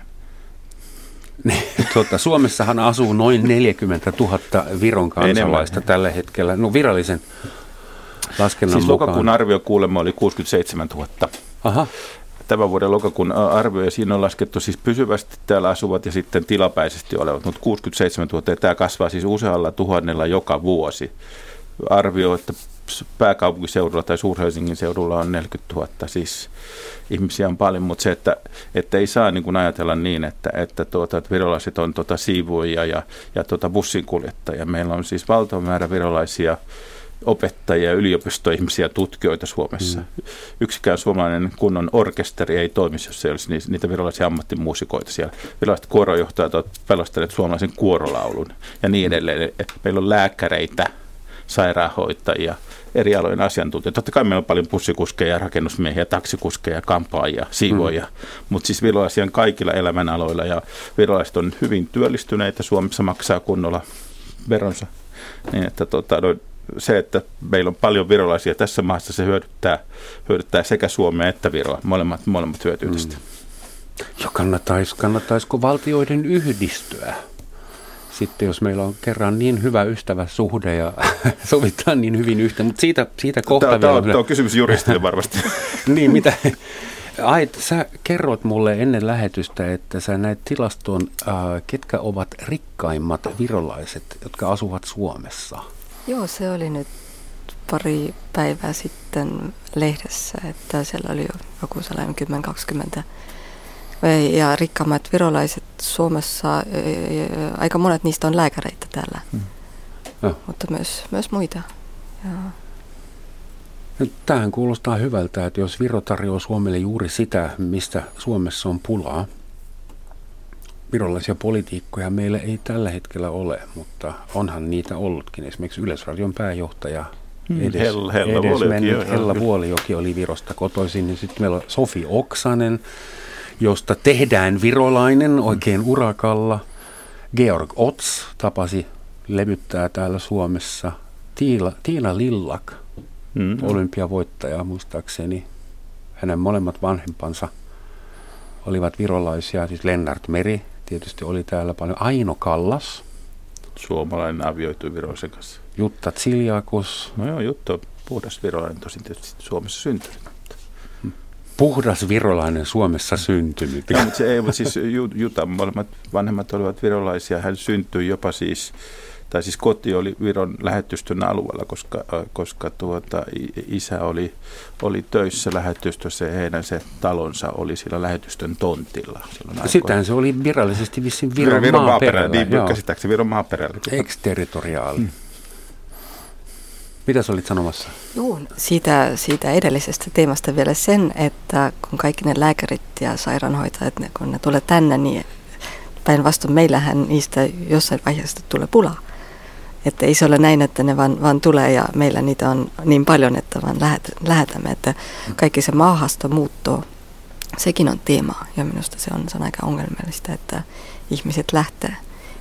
Tuota, Suomessahan asuu noin neljäkymmentätuhatta Viron kansalaista enemmän tällä hetkellä, no virallisen laskennan siis mukaan. Lokakuun arvio kuulemma oli kuusikymmentäseitsemäntuhatta. Aha. Tämän vuoden lokakuun arvio, ja siinä on laskettu siis pysyvästi täällä asuvat ja sitten tilapäisesti olevat, mutta kuusikymmentäseitsemäntuhatta, ja tämä kasvaa siis usealla tuhannella joka vuosi. Arvio, että pääkaupunkiseudulla tai Suur-Helsingin seudulla on neljäkymmentätuhatta, siis ihmisiä on paljon, mutta se, että, että ei saa niin kuin ajatella niin, että, että, tuota, että virolaiset on tuota siivoojia ja, ja tuota bussinkuljettajia. Meillä on siis valtava määrä virolaisia opettajia, yliopistoihmisiä, tutkijoita Suomessa. Mm. Yksikään suomalainen kunnon orkesteri ei toimisi, jos ei olisi niitä virolaisia ammattimuusikoita siellä. Virolaiset kuorojohtajat ovat pelastaneet suomalaisen kuorolaulun ja niin edelleen. Meillä on lääkäreitä, sairaanhoitajia, eri alojen asiantuntijoita. Totta kai meillä on paljon bussikuskeja, rakennusmiehiä, taksikuskeja, kampaajia, siivoja, mm. mutta siis virolaisia on kaikilla elämänaloilla ja virolaiset on hyvin työllistyneitä. Suomessa maksaa kunnolla veronsa. Niin, että tota, no, se, että meillä on paljon virolaisia tässä maassa, se hyödyttää, hyödyttää sekä Suomea että Viroa. Molemmat, molemmat hyötyy tästä. Mm. Jo kannattais, kannattaisiko valtioiden yhdistyä? Sitten jos meillä on kerran niin hyvä ystäväsuhde ja sovitaan niin hyvin yhteen, mutta siitä, siitä kohta tämä, vielä. Tämä on kysymys juristille varmasti. Niin, mitä? Ai, sä kerroit mulle ennen lähetystä, että sä näet tilastoon, äh, ketkä ovat rikkaimmat virolaiset, jotka asuvat Suomessa. Joo, se oli nyt pari päivää sitten lehdessä, että siellä oli joku sellainen kymmenen kaksikymmentä. Ja rikkaammat virolaiset Suomessa, aika monet niistä on lääkäreitä täällä, hmm. no. mutta myös, myös muita. Ja. Tämähän kuulostaa hyvältä, että jos Viro tarjoaa Suomelle juuri sitä, mistä Suomessa on pulaa. Virolaisia poliitikkoja meillä ei tällä hetkellä ole, mutta onhan niitä ollutkin. Esimerkiksi Yleisradion pääjohtaja edes, Hella, Hella, edes Vuolijoki, mennyt Hella Vuolijoki oli Virosta kotoisin. Ja sitten meillä on Sofi Oksanen, josta tehdään virolainen oikein urakalla. Georg Ots tapasi, levyttää täällä Suomessa. Tiila, Tiina Lillak, mm. olympiavoittaja muistaakseni. Hänen molemmat vanhempansa olivat virolaisia, siis Lennart Meri tietysti oli täällä paljon. Aino Kallas. Suomalainen avioitui virolaisen kanssa. Jutta Tsiljakus. No joo, Jutta on puhdas virolainen, tosin tietysti Suomessa syntynyt. Puhdas virolainen Suomessa syntynyt. Ja, mutta se ei, mutta siis Jutta, molemmat vanhemmat olivat virolaisia. Hän syntyi jopa siis, tai siis koti oli Viron lähetystön alueella, koska, koska tuota, isä oli, oli töissä lähetystössä ja heidän se talonsa oli sillä lähetystön tontilla. Sitähän se oli virallisesti vissiin Viron, Viron maaperällä. maaperällä. Niin, käsittääkseni Viron maaperällä. Exterritoriaali. Hmm. Mitä sä olit sanomassa? Joo, siitä, siitä edellisestä teemasta vielä sen, että kun kaikki ne lääkärit ja sairaanhoitajat, ne, kun ne tulee tänne, niin päinvastoin meillähän niistä jossain vaiheessa tulee pulaa. Että ei se ole näin, että ne vaan, vaan tulee ja meillä niitä on niin paljon, että vaan lähet, lähetämme. Että kaikki se maahasta muuttuu, sekin on teema ja minusta se on, se on aika ongelmallista, että ihmiset lähtee.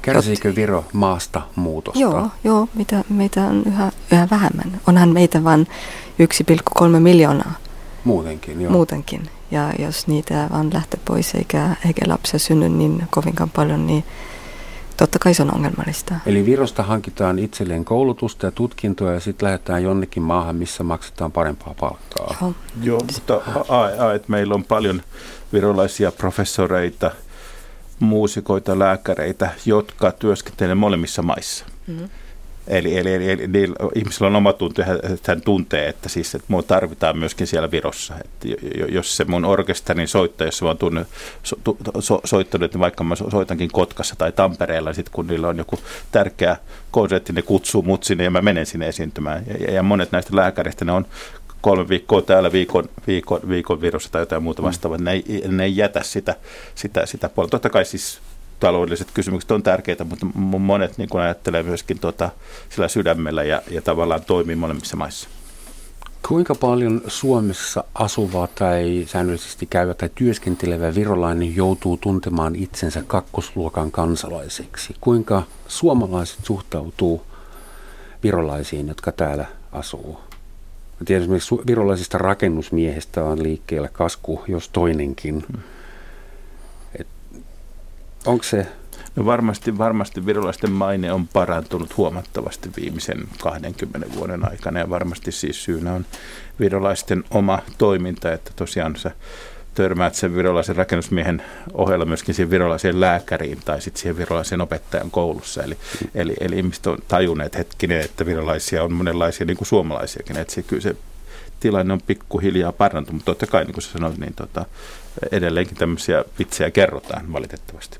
Kärsiikö Viro maasta muutosta? Joo, joo mitä, meitä on yhä, yhä vähemmän. Onhan meitä vain yksi pilkku kolme miljoonaa. Muutenkin, joo. Muutenkin. Ja jos niitä vaan lähtee pois eikä, eikä lapsia synny niin kovinkaan paljon, niin totta kai se on ongelmallista. Eli Virosta hankitaan itselleen koulutusta ja tutkintoa ja sitten lähdetään jonnekin maahan, missä maksetaan parempaa palkkaa. Joo, Joo, mutta a, a, että meillä on paljon virolaisia professoreita, muusikoita, lääkäreitä, jotka työskentelevät molemmissa maissa. Mm-hmm. Eli, eli, eli, eli niillä ihmisillä on oma tunte, että hän tuntee, että, siis, että mua tarvitaan myöskin siellä Virossa. Että jos se mun orkesterin soittaja, jos mä oon tunne, so, so, soittanut, niin vaikka mä soitankin Kotkassa tai Tampereella, niin sit kun niillä on joku tärkeä konsertti, ne kutsuu mut sinne ja mä menen sinne esiintymään. Ja, ja monet näistä lääkäreistä, ne on kolme viikkoa täällä, viikon, viikon, viikon Virossa tai jotain muuta vastaavaa. Mm. Ne, ei, ne ei jätä sitä, sitä, sitä puolta. Totta kai siis taloudelliset kysymykset on tärkeitä, mutta monet niin kuin ajattelee myöskin tuota, sillä sydämellä ja, ja tavallaan toimii molemmissa maissa. Kuinka paljon Suomessa asuva tai säännöllisesti käyvä tai työskentelevä virolainen joutuu tuntemaan itsensä kakkosluokan kansalaiseksi? Kuinka suomalaiset suhtautuu virolaisiin, jotka täällä asuu? Mä tiedän, esimerkiksi virolaisista rakennusmiehistä on liikkeellä kasku, jos toinenkin. Et, onko se... No varmasti, varmasti virolaisten maine on parantunut huomattavasti viimeisen kahdenkymmenen vuoden aikana ja varmasti siis syynä on virolaisten oma toiminta, että tosiaan sä törmäät sen virolaisen rakennusmiehen ohella myöskin siihen virolaiseen lääkäriin tai sitten siihen virolaisen opettajan koulussa. Eli, mm. eli, eli ihmiset on tajunneet hetkinen, että virolaisia on monenlaisia niin kuin suomalaisiakin, että se, kyllä se tilanne on pikkuhiljaa parantunut, mutta totta kai niin kuin sä sanoit, niin tota, edelleenkin tämmöisiä vitsejä kerrotaan valitettavasti.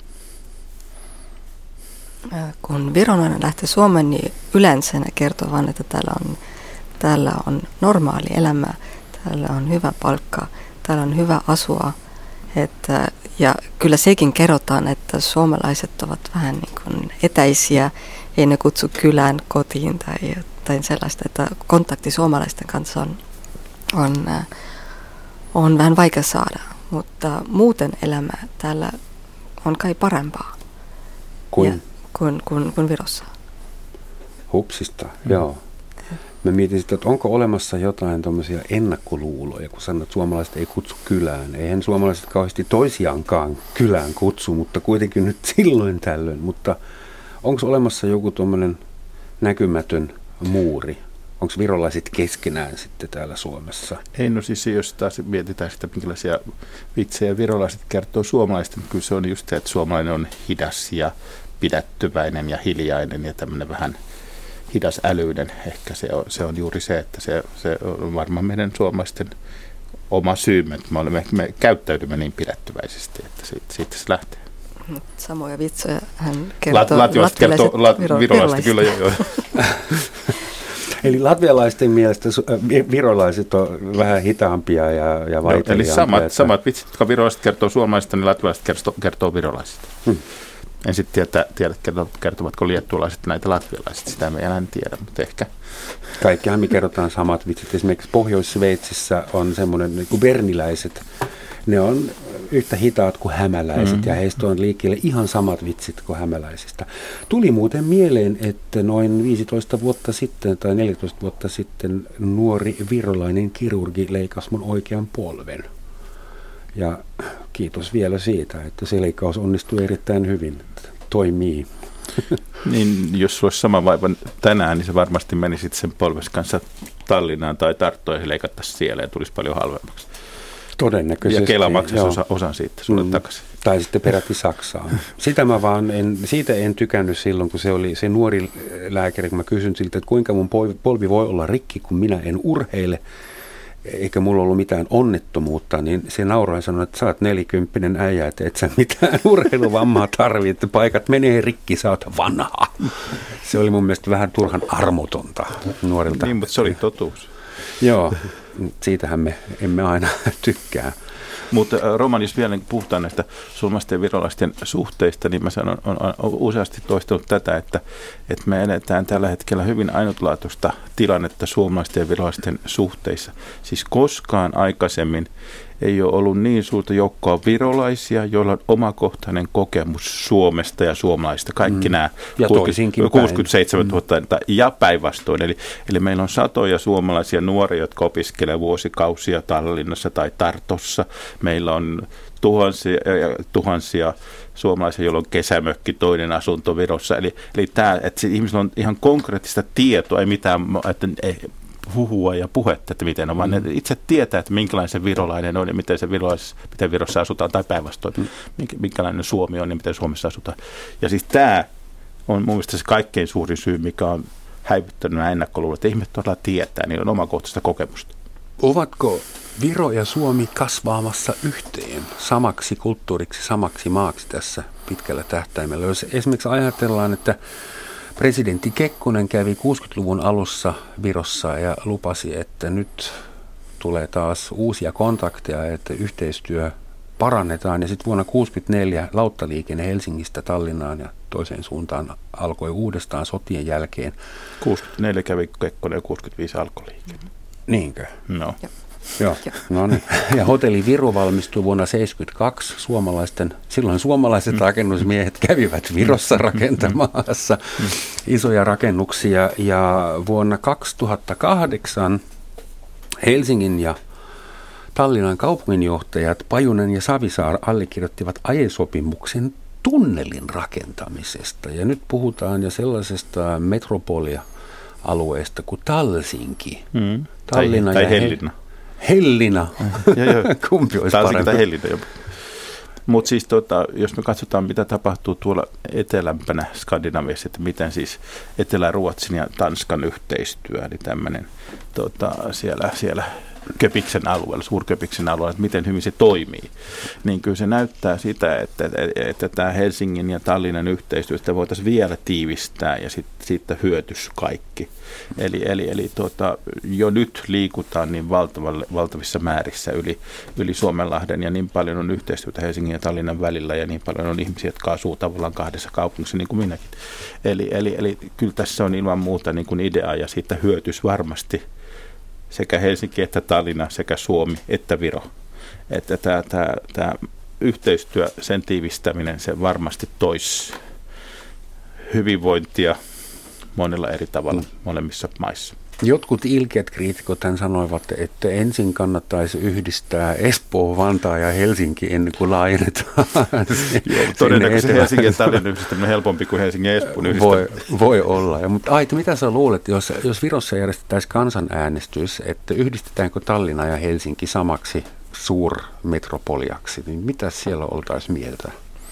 Kun virolainen lähtee Suomeen, niin yleensä ne kertoo vain, että täällä on, täällä on normaali elämä, täällä on hyvä palkka, täällä on hyvä asua. Että, ja kyllä sekin kerrotaan, että suomalaiset ovat vähän niin kuin etäisiä, ei ne kutsu kylään kotiin tai, tai sellaista, että kontakti suomalaisten kanssa on, on, on vähän vaikea saada. Mutta muuten elämä täällä on kai parempaa. Kuin? Ja, Kuin, kuin, kuin Virossa. Hupsista, mm. joo. Mä mietin sitä, että onko olemassa jotain tuommoisia ennakkoluuloja, kun sanot, että suomalaiset ei kutsu kylään. Eihän suomalaiset kauheasti toisiaankaan kylään kutsu, mutta kuitenkin nyt silloin tällöin. Mutta onko olemassa joku tuommoinen näkymätön muuri? Onko virolaiset keskenään sitten täällä Suomessa? Ei, no siis jos taas mietitään sitä, minkälaisia vitsejä virolaiset kertoo suomalaisten, niin kyllä se on just se, että suomalainen on hidas ja pidättyväinen ja hiljainen ja tämmöinen vähän hidas älyinen. Ehkä se on, se on juuri se, että se, se on varmaan meidän suomalaisten oma syymme, että me, olemme, me käyttäydymme niin pidättyväisesti, että siitä, siitä se lähtee. Samoja vitsoja hän kertoo. Latvialaiset kertoo lat, viro, virolaiset kyllä jo. Eli latvialaisten mielestä virolaiset on vähän hitaampia ja, ja vaiteliaampia. Eli samat, samat vitsit, jotka virolaiset kertoo suomalaisista, niin latvialaiset kertoo, kertoo virolaisista. Hmm. En sitten tiedä, tiedä, kertovatko liettualaiset näitä latvialaiset, sitä me ei enää tiedä, mutta ehkä. Kaikkihan me kerrotaan samat vitsit. Esimerkiksi Pohjois-Sveitsissä on semmoinen, niin kuin verniläiset, ne on yhtä hitaat kuin hämäläiset mm-hmm. ja heistä on liikkeelle ihan samat vitsit kuin hämäläisistä. Tuli muuten mieleen, että noin viisitoista vuotta sitten tai neljätoista vuotta sitten nuori virolainen kirurgi leikasi mun oikean polven. Ja kiitos vielä siitä, että se leikkaus onnistui erittäin hyvin. Toimii. Niin, jos sulla olisi sama vaiva tänään, niin se varmasti menisit sen polves kanssa Tallinnaan tai Tarttoon ja leikattaisiin siellä ja tulisi paljon halvemmaksi. Todennäköisesti. Ja Kela maksaisi osa, osan siitä sulle mm, takaisin. Tai sitten peräti Saksaan. Sitä mä vaan en, siitä en tykännyt silloin, kun se oli se nuori lääkäri, kun mä kysyn siltä, että kuinka mun polvi voi olla rikki, kun minä en urheile, eikä mulla ollut mitään onnettomuutta, niin se nauraa ja sanoi, että sä oot nelikymppinen äijä, että et sä mitään urheiluvammaa tarvitse, että paikat menee rikki, sä oot vanha. Se oli mun mielestä vähän turhan armotonta nuorilta. Niin, mutta se oli totuus. Joo, siitähän me emme aina tykkää. Mutta Roman, jos vielä puhutaan näistä suomalaisten ja virolaisten suhteista, niin mä sanon, on, on, on useasti toistanut tätä, että, että me eletään tällä hetkellä hyvin ainutlaatuista tilannetta suomalaisten ja virolaisten suhteissa. Siis koskaan aikaisemmin ei ole ollut niin suurta joukkoa virolaisia, joilla on omakohtainen kokemus Suomesta ja suomalaisista. Kaikki mm. nämä ja kuusikymmentäseitsemäntuhatta mm. ja päinvastoin. Eli, eli meillä on satoja suomalaisia nuoria, jotka opiskelevat vuosikausia Tallinnassa tai Tartossa. Meillä on tuhansia, tuhansia suomalaisia, joilla on kesämökki, toinen asunto Virossa. Eli, eli tämä, että ihmisillä on ihan konkreettista tietoa, ei mitään että, ei, huhua ja puhetta, että miten on, vaan mm. ne itse tietää, että minkälainen se virolainen on ja miten, se virolais, miten Virossa asutaan, tai päinvastoin, mm. minkälainen Suomi on ja miten Suomessa asutaan. Ja siis tämä on mun mielestä se kaikkein suurin syy, mikä on häivyttänyt nämä ennakkoluulet, että ihmiset todella tietää, niillä on omakohtaista kokemusta. Ovatko Viro ja Suomi kasvaamassa yhteen samaksi kulttuuriksi, samaksi maaksi tässä pitkällä tähtäimellä? Jos esimerkiksi ajatellaan, että presidentti Kekkonen kävi kuusikymmentäluvun alussa Virossa ja lupasi, että nyt tulee taas uusia kontakteja, että yhteistyö parannetaan. Ja sitten vuonna tuhatyhdeksänsataakuusikymmentäneljä lauttaliikenne Helsingistä Tallinnaan ja toiseen suuntaan alkoi uudestaan sotien jälkeen. kuusikymmentäneljä kävi Kekkonen ja kuusikymmentäviisi alkoi liikenne. Niinkö? No. Joo, no niin. Ja hotelli Viro valmistui vuonna tuhatyhdeksänsataaseitsemänkymmentäkaksi. Suomalaisten, silloin suomalaiset rakennusmiehet kävivät Virossa rakentamassa isoja rakennuksia. Ja vuonna kaksituhattakahdeksan Helsingin ja Tallinnan kaupunginjohtajat Pajunen ja Savisaar allekirjoittivat aiesopimuksen tunnelin rakentamisesta. Ja nyt puhutaan jo sellaisesta metropolia-alueesta kuin Talsinki. Mm. Tallinna tai, tai Hellinna. Hellinna. Kumpi olisi parempi? Tai Hellinna. Mutta siis tota, jos me katsotaan, mitä tapahtuu tuolla etelämpänä Skandinaviassa, että miten siis Etelä-Ruotsin ja Tanskan yhteistyö, eli tämmöinen tota, siellä, siellä Köpiksen alueella, Suurköpiksen alueella, että miten hyvin se toimii, niin kyllä se näyttää sitä, että, että, että tämä Helsingin ja Tallinnan yhteistyöstä voitaisiin vielä tiivistää ja sit, siitä hyötys kaikki. Eli, eli, eli tuota, jo nyt liikutaan niin valtavissa määrissä yli, yli Suomenlahden ja niin paljon on yhteistyötä Helsingin ja Tallinnan välillä ja niin paljon on ihmisiä, jotka asuu tavallaan kahdessa kaupungissa niin kuin minäkin. Eli, eli, eli kyllä tässä on ilman muuta niin kuin idea ja siitä hyötys varmasti sekä Helsinki että Tallinna, sekä Suomi että Viro. Että tämä, tämä, tämä yhteistyö, sen tiivistäminen, se varmasti toisi hyvinvointia monella eri tavalla mm. molemmissa maissa. Jotkut ilkeät kriitikot hän sanoivat, että ensin kannattaisi yhdistää Espoo, Vantaa ja Helsinki ennen kuin laajennetaan. Joo, todennäköisesti Helsingin ja Tallinnan yhdistäminen on helpompi kuin Helsingin ja Espoon yhdistäminen. Voi, voi olla. Ja, mutta Aito, mitä sä luulet, jos, jos Virossa järjestettäisiin kansanäänestys, että yhdistetäänkö Tallinna ja Helsinki samaksi suurmetropoliaksi, niin mitä siellä oltaisiin mieltä?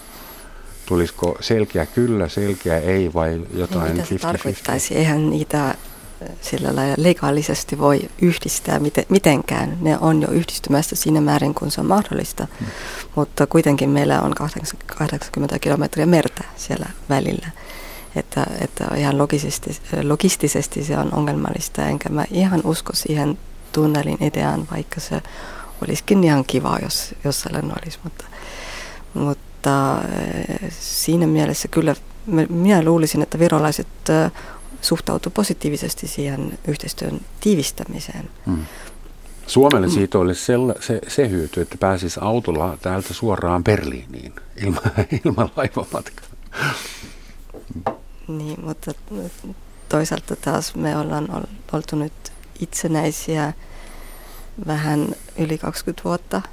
Tulisiko selkeä kyllä, selkeä ei vai jotain no, mitä se tarkoittaisi? Eihän niitä sillä lailla legaalisesti voi yhdistää mitenkään. Ne on jo yhdistymässä siinä määrin, kun se on mahdollista. Hmm. Mutta kuitenkin meillä on kahdeksankymmentä kilometriä merta siellä välillä. Että, että ihan logistisesti, logistisesti se on ongelmallista. Enkä mä ihan usko siihen tunnelin ideaan, vaikka se olisikin ihan kiva, jos, jos sellainen olisi. Mutta, mutta siinä mielessä kyllä minä luulisin, että virolaiset suhtautui positiivisesti siihen yhteistyön tiivistämiseen. Hmm. Suomelle siitä olisi se, se, se hyöty, että pääsisi autolla täältä suoraan Berliiniin ilman, ilman laivamatkaa. Niin, mutta toisaalta taas me ollaan oltu nyt itsenäisiä vähän yli kaksikymmentä vuotta,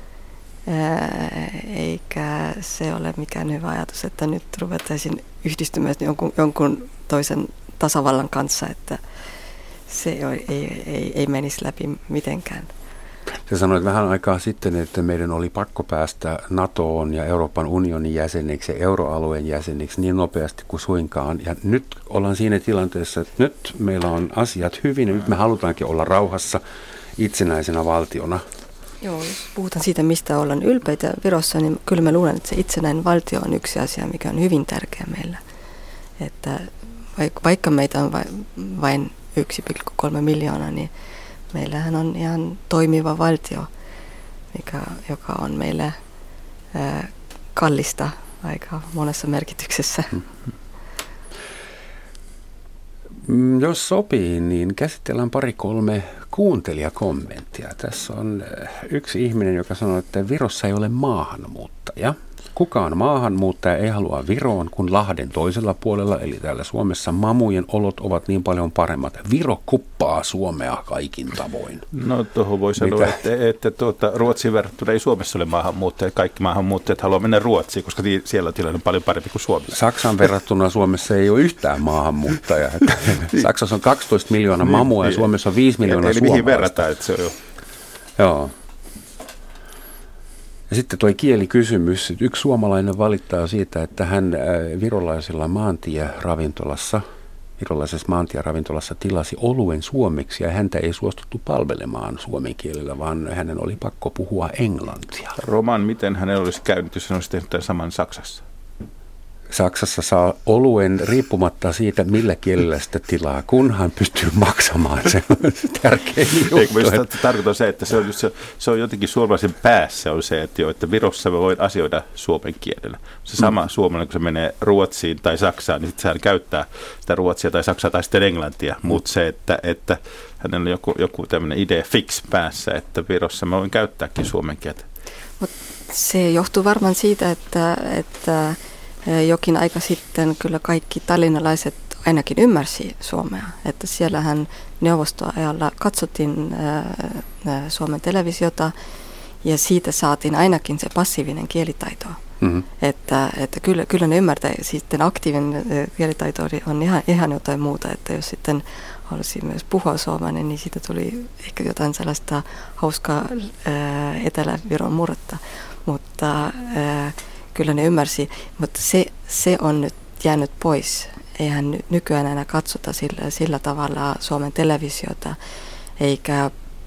eikä se ole mikään hyvä ajatus, että nyt ruvettaisiin yhdistymään jonkun, jonkun toisen tasavallan kanssa, että se ei, ei, ei menisi läpi mitenkään. Sä sanoit vähän aikaa sitten, että meidän oli pakko päästä NATOon ja Euroopan unionin jäseniksi ja euroalueen jäseniksi niin nopeasti kuin suinkaan. Ja nyt ollaan siinä tilanteessa, että nyt meillä on asiat hyvin ja nyt me halutaankin olla rauhassa itsenäisenä valtiona. Joo, jos puhutaan siitä, mistä ollaan ylpeitä Virossa, niin kyllä mä luulen, että se itsenäinen valtio on yksi asia, mikä on hyvin tärkeä meillä. Että vaikka meitä on vain yksi pilkku kolme miljoonaa, niin meillähän on ihan toimiva valtio, mikä, joka on meille ää, kallista aika monessa merkityksessä. Jos sopii, niin käsitellään pari kolme kuuntelijakommenttia. Tässä on yksi ihminen, joka sanoo, että Virossa ei ole maahanmuuttaja. Kukaan maahanmuuttaja ei halua Viroon kuin Lahden toisella puolella, eli täällä Suomessa mamujen olot ovat niin paljon paremmat. Viro kuppaa Suomea kaikin tavoin. No tuohon voi sanoa, Mitä? että, että tuota, Ruotsin verrattuna ei Suomessa ole maahanmuuttajia. Kaikki maahanmuuttajat haluaa mennä Ruotsiin, koska siellä on tilanne paljon parempi kuin Suomessa. Saksaan verrattuna Suomessa ei ole yhtään maahanmuuttajaa. Saksassa on kaksitoista miljoonaa mamua ja Suomessa on viisi miljoonaa eli suomalaista. Eli mihin verrataan, että se on jo. Joo. Ja sitten tuo kielikysymys. Yksi suomalainen valittaa siitä, että hän virolaisella maantieravintolassa, virolaisessa maantieravintolassa tilasi oluen suomeksi ja häntä ei suostuttu palvelemaan suomen kielellä, vaan hänen oli pakko puhua englantia. Roman, miten hänellä olisi käynyt, jos hän olisi tehnyt tämän saman Saksassa? Saksassa saa oluen riippumatta siitä, millä kielellä sitä tilaa, kunhan pystyy maksamaan. Se on tärkein juttu. Eikö tarkoita se, että se on, se, se on jotenkin suomalaisen päässä on se, että, jo, että Virossa me voin asioida suomen kielellä. Se sama mm. suomalainen, kun se menee Ruotsiin tai Saksaan, niin sitten sehän käyttää sitä ruotsia tai saksaa tai sitten englantia. Mm. Mutta se, että, että hänellä on joku, joku tämmöinen idea fix päässä, että Virossa me voin käyttääkin suomen kieltä. Mut se johtuu varmaan siitä, että... että jokin aika sitten kyllä kaikki tallinnalaiset ainakin ymmärsi suomea, että siellähän neuvostoajalla katsottiin ää, Suomen televisiota ja siitä saatiin ainakin se passiivinen kielitaito. Mm-hmm. Että, että kyllä, kyllä ne ymmärtää. Sitten aktiivinen kielitaito on ihan, ihan jotain muuta, että jos sitten halusi myös puhua suomalainen, niin siitä tuli ehkä jotain sellaista hauskaa ää, Etelä-Viron murretta, mutta ää, kyllä ne ymmärsi, mutta se, se on nyt jäänyt pois. Eihän nykyään enää katsota sillä, sillä tavalla Suomen televisiota, eikä,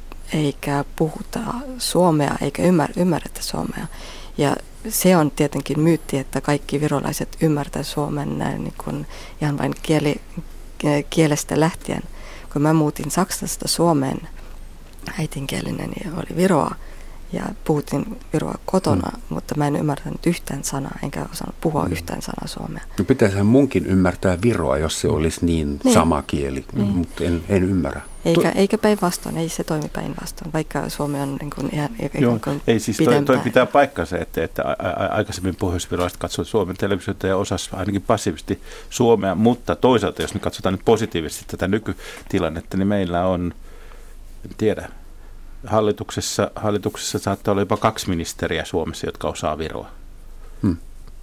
eikä puhuta suomea, eikä ymmär, ymmärretä suomea. Ja se on tietenkin myytti, että kaikki virolaiset ymmärtää suomen niin kuin ihan vain kieli, kielestä lähtien. Kun mä muutin Saksasta Suomeen, äidinkielinen oli viroa. Ja puhutin Viroa kotona, mm. mutta mä en ymmärtänyt yhtään sanaa, enkä osannut puhua mm. yhtään sanaa suomea. No pitäisihän munkin ymmärtää Viroa, jos se olisi niin, niin. sama kieli, niin. mutta en, en ymmärrä. Eikä, eikä päinvastoin, ei se toimi päinvastoin, vaikka suomi on niin kuin ihan Joo, kuin ei siis toi, toi pitää paikkansa, että, että a, a, aikaisemmin pohjoisvirolaiset katsoivat Suomen televisiota ja osasi ainakin passiivisesti suomea, mutta toisaalta jos me katsotaan nyt positiivisesti tätä nykytilannetta, niin meillä on, en tiedä, Hallituksessa, hallituksessa saattaa olla jopa kaksi ministeriä Suomessa, jotka osaa viroa. Hmm.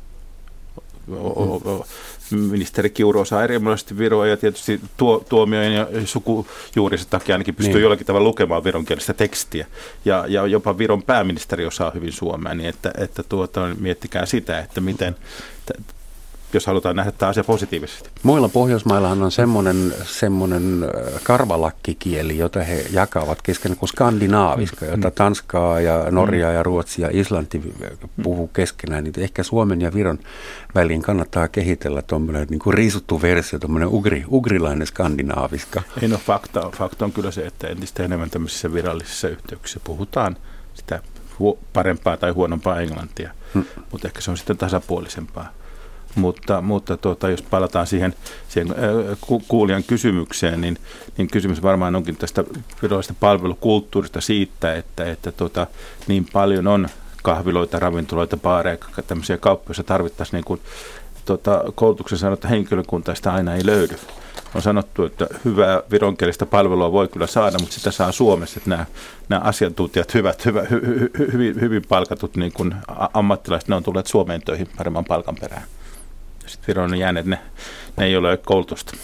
O, o, o, ministeri Kiuru osaa erinomaisesti viroa ja tietysti tuo, tuomioiden ja sukujuurinsa takia ainakin pystyy niin. jollakin tavalla lukemaan vironkielistä tekstiä. Ja, ja jopa Viron pääministeri osaa hyvin suomea, niin että, että tuota, miettikää sitä, että miten... T- jos halutaan nähdä tämä asia positiivisesti. Muilla Pohjoismaillahan on semmoinen, semmoinen karvalakkikieli, jota he jakavat keskenään kuin skandinaaviska, jota Tanskaa ja Norjaa ja Ruotsi ja Islanti puhuu keskenään. Niin ehkä Suomen ja Viron väliin kannattaa kehitellä tuommoinen niin kuin riisuttu versio, tuommoinen ugri, ugrilainen skandinaaviska. Ei no, fakta, fakta on kyllä se, että entistä enemmän tämmöisissä virallisissa yhteyksissä puhutaan sitä parempaa tai huonompaa englantia, hmm. mutta ehkä se on sitten tasapuolisempaa. Mutta, mutta tuota, jos palataan siihen, siihen äh, ku, kuulijan kysymykseen, niin, niin kysymys varmaan onkin tästä virallisesta palvelukulttuurista siitä, että, että tuota, niin paljon on kahviloita, ravintoloita, baareja, tämmöisiä kauppoja, joissa tarvittaisiin niin kuin, tuota, koulutuksen sanottu henkilökuntaa, sitä aina ei löydy. On sanottu, että hyvää vironkielistä palvelua voi kyllä saada, mutta sitä saa Suomessa, että nämä, nämä asiantuntijat, hyvät, hyvä, hy, hy, hy, hyvin, hyvin palkatut niin kuin ammattilaiset, ne on tulleet Suomeen töihin paremman palkan perään. Sitten Viron on jäänyt, ne, ne ei ole koulutusta.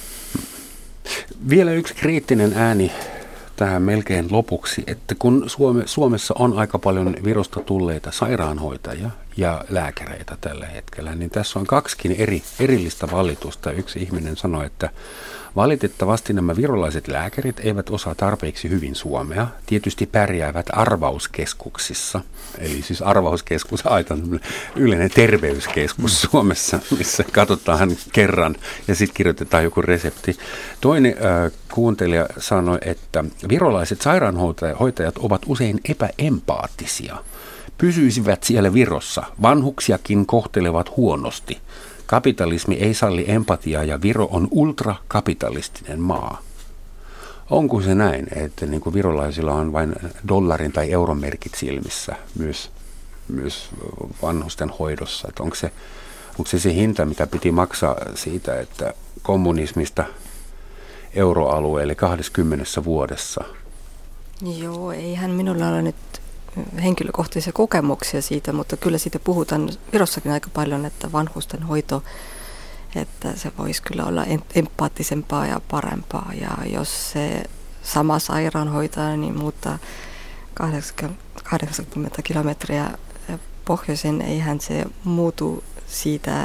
Vielä yksi kriittinen ääni tähän melkein lopuksi, että kun Suome, Suomessa on aika paljon Virosta tulleita sairaanhoitajia ja lääkäreitä tällä hetkellä, niin tässä on kaksikin eri, erillistä valitusta. Yksi ihminen sanoi, että valitettavasti nämä virolaiset lääkärit eivät osaa tarpeeksi hyvin suomea. Tietysti pärjäävät arvauskeskuksissa. Eli siis arvauskeskus on yleinen terveyskeskus Suomessa, missä katsotaan kerran ja sitten kirjoitetaan joku resepti. Toinen äh, kuuntelija sanoi, että virolaiset sairaanhoitajat ovat usein epäempaattisia. Pysyisivät siellä Virossa. Vanhuksiakin kohtelevat huonosti. Kapitalismi ei salli empatiaa ja Viro on ultrakapitalistinen maa. Onko se näin, että niin kuin virolaisilla on vain dollarin tai euron merkit silmissä myös, myös vanhusten hoidossa? Että onko se, onko se se hinta, mitä piti maksaa siitä, että kommunismista euroalueelle kahdessakymmenessä vuodessa? Joo, eihän minulla ole nyt henkilökohtaisia kokemuksia siitä, mutta kyllä siitä puhutaan Virossakin aika paljon, että vanhusten hoito, että se voisi kyllä olla empaattisempaa ja parempaa. Ja jos se sama sairaanhoitaja niin muuttaa kahdeksankymmentä kilometriä pohjoisen, eihän se muutu siitä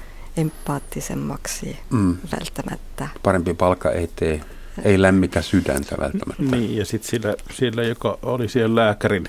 empaattisemmaksi mm. välttämättä. Parempi palkka ei tee, ei lämmitä sydäntä välttämättä. Niin, ja sitten sillä, sillä, joka oli siellä lääkärin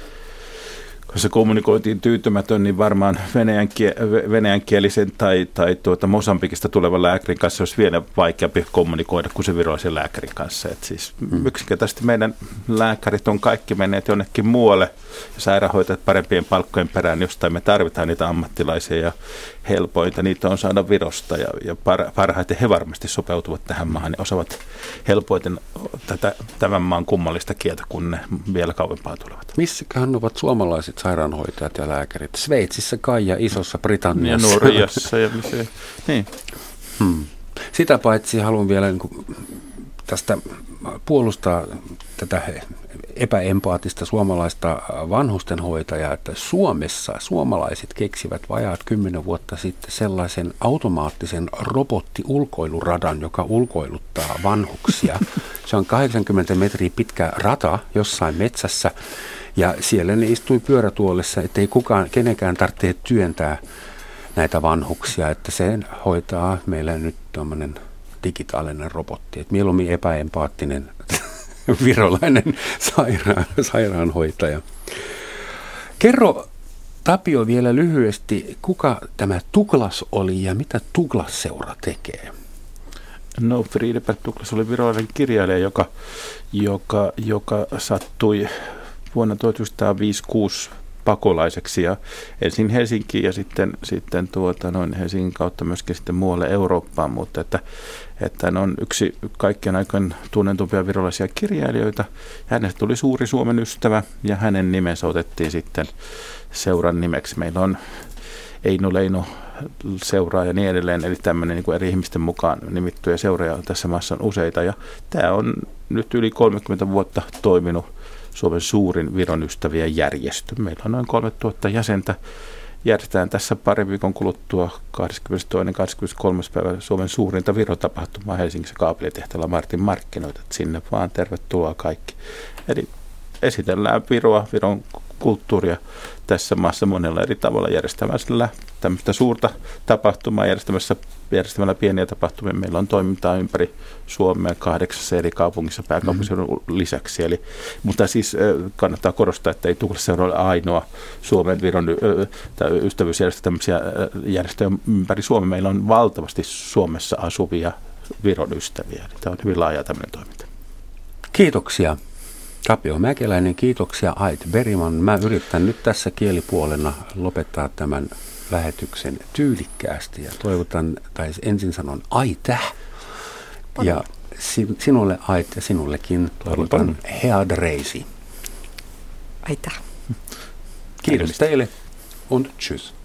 kanssa kommunikoitiin tyytymätön, niin varmaan venäjänkielisen tai, tai tuota Mosambikista tulevan lääkärin kanssa olisi vielä vaikeampi kommunikoida kuin se virallisen lääkärin kanssa. Et siis mm. yksinkertaisesti meidän lääkärit on kaikki menneet jonnekin muualle ja sairaanhoitajat parempien palkkojen perään, jostain me tarvitaan niitä ammattilaisia ja helpointa. Niitä on saada Virosta ja, ja par, parhaiten he varmasti sopeutuvat tähän maahan ja osaavat helpoiten tätä, tämän maan kummallista kieltä, kun ne vielä kauempaa tulevat. Missäköhän ovat suomalaiset sairaanhoitajat ja lääkärit? Sveitsissä kai ja Isossa Britanniassa. Ja Norjassa. Ja se, niin. hmm. Sitä paitsi haluan vielä niin kuin tästä puolustaa tätä epäempaattista suomalaista vanhustenhoitajaa, että Suomessa suomalaiset keksivät vajaat kymmenen vuotta sitten sellaisen automaattisen robottiulkoiluradan, joka ulkoiluttaa vanhuksia. Se on kahdeksankymmentä metriä pitkä rata jossain metsässä ja siellä ne istui pyörätuolissa, ettei kukaan, kenenkään tarvitse työntää näitä vanhuksia, että se hoitaa meillä nyt tämmöinen digitaalinen robotti, että mieluummin epäempaattinen virolainen sairaan, sairaanhoitaja. Kerro, Tapio, vielä lyhyesti, kuka tämä Tuklas oli ja mitä Tuklas-seura tekee? No, Friedebert Tuklas oli virolainen kirjailija, joka, joka, joka sattui vuonna tuhatyhdeksänsataaviisikymmentäkuusi pakolaiseksi ja ensin Helsinkiin ja sitten, sitten tuota, noin Helsingin kautta myöskin sitten muualle Eurooppaan, mutta että, että hän on yksi kaikkien aikojen tunnetumpia virolaisia kirjailijoita. Hänestä tuli suuri Suomen ystävä ja hänen nimensä otettiin sitten seuran nimeksi. Meillä on Eino Leino seuraa ja niin edelleen, eli tämmöinen niin kuin eri ihmisten mukaan nimittyjä seuroja tässä maassa on useita ja tämä on nyt yli kolmekymmentä vuotta toiminut Suomen suurin Viron ystävien järjestö. Meillä on noin kolmetuhatta jäsentä. Järjestetään tässä parin viikon kuluttua kahdeskymmenestoinen kahdeskymmeneskolmas päivä Suomen suurinta Viro-tapahtumaa Helsingissä Kaapelitehtaalla Martin markkinoita. Sinne vaan tervetuloa kaikki. Eli esitellään Viroa, Viron kulttuuria tässä maassa monella eri tavalla järjestämällä tämmöistä suurta tapahtumaa järjestämässä, järjestämällä pieniä tapahtumia. Meillä on toimintaa ympäri Suomea kahdeksassa eri kaupungissa pääkaupunkiseudun mm-hmm. lisäksi. Eli, mutta siis kannattaa korostaa, että ei Tuklasseura ole ainoa Suomen Viron ystävyysjärjestö, tämmöisiä järjestöjä ympäri Suomea. Meillä on valtavasti Suomessa asuvia Viron ystäviä. Eli tämä on hyvin laaja tämmöinen toiminta. Kiitoksia. Tapio Mäkeläinen, kiitoksia Ait Bergman. Mä yritän nyt tässä kielipuolena lopettaa tämän lähetyksen tyylikkäästi ja toivotan, tai ensin sanon aitäh. Ja sinulle Ait ja sinullekin toivotan head reisi. Aitäh. Kiitos teille und tschüss.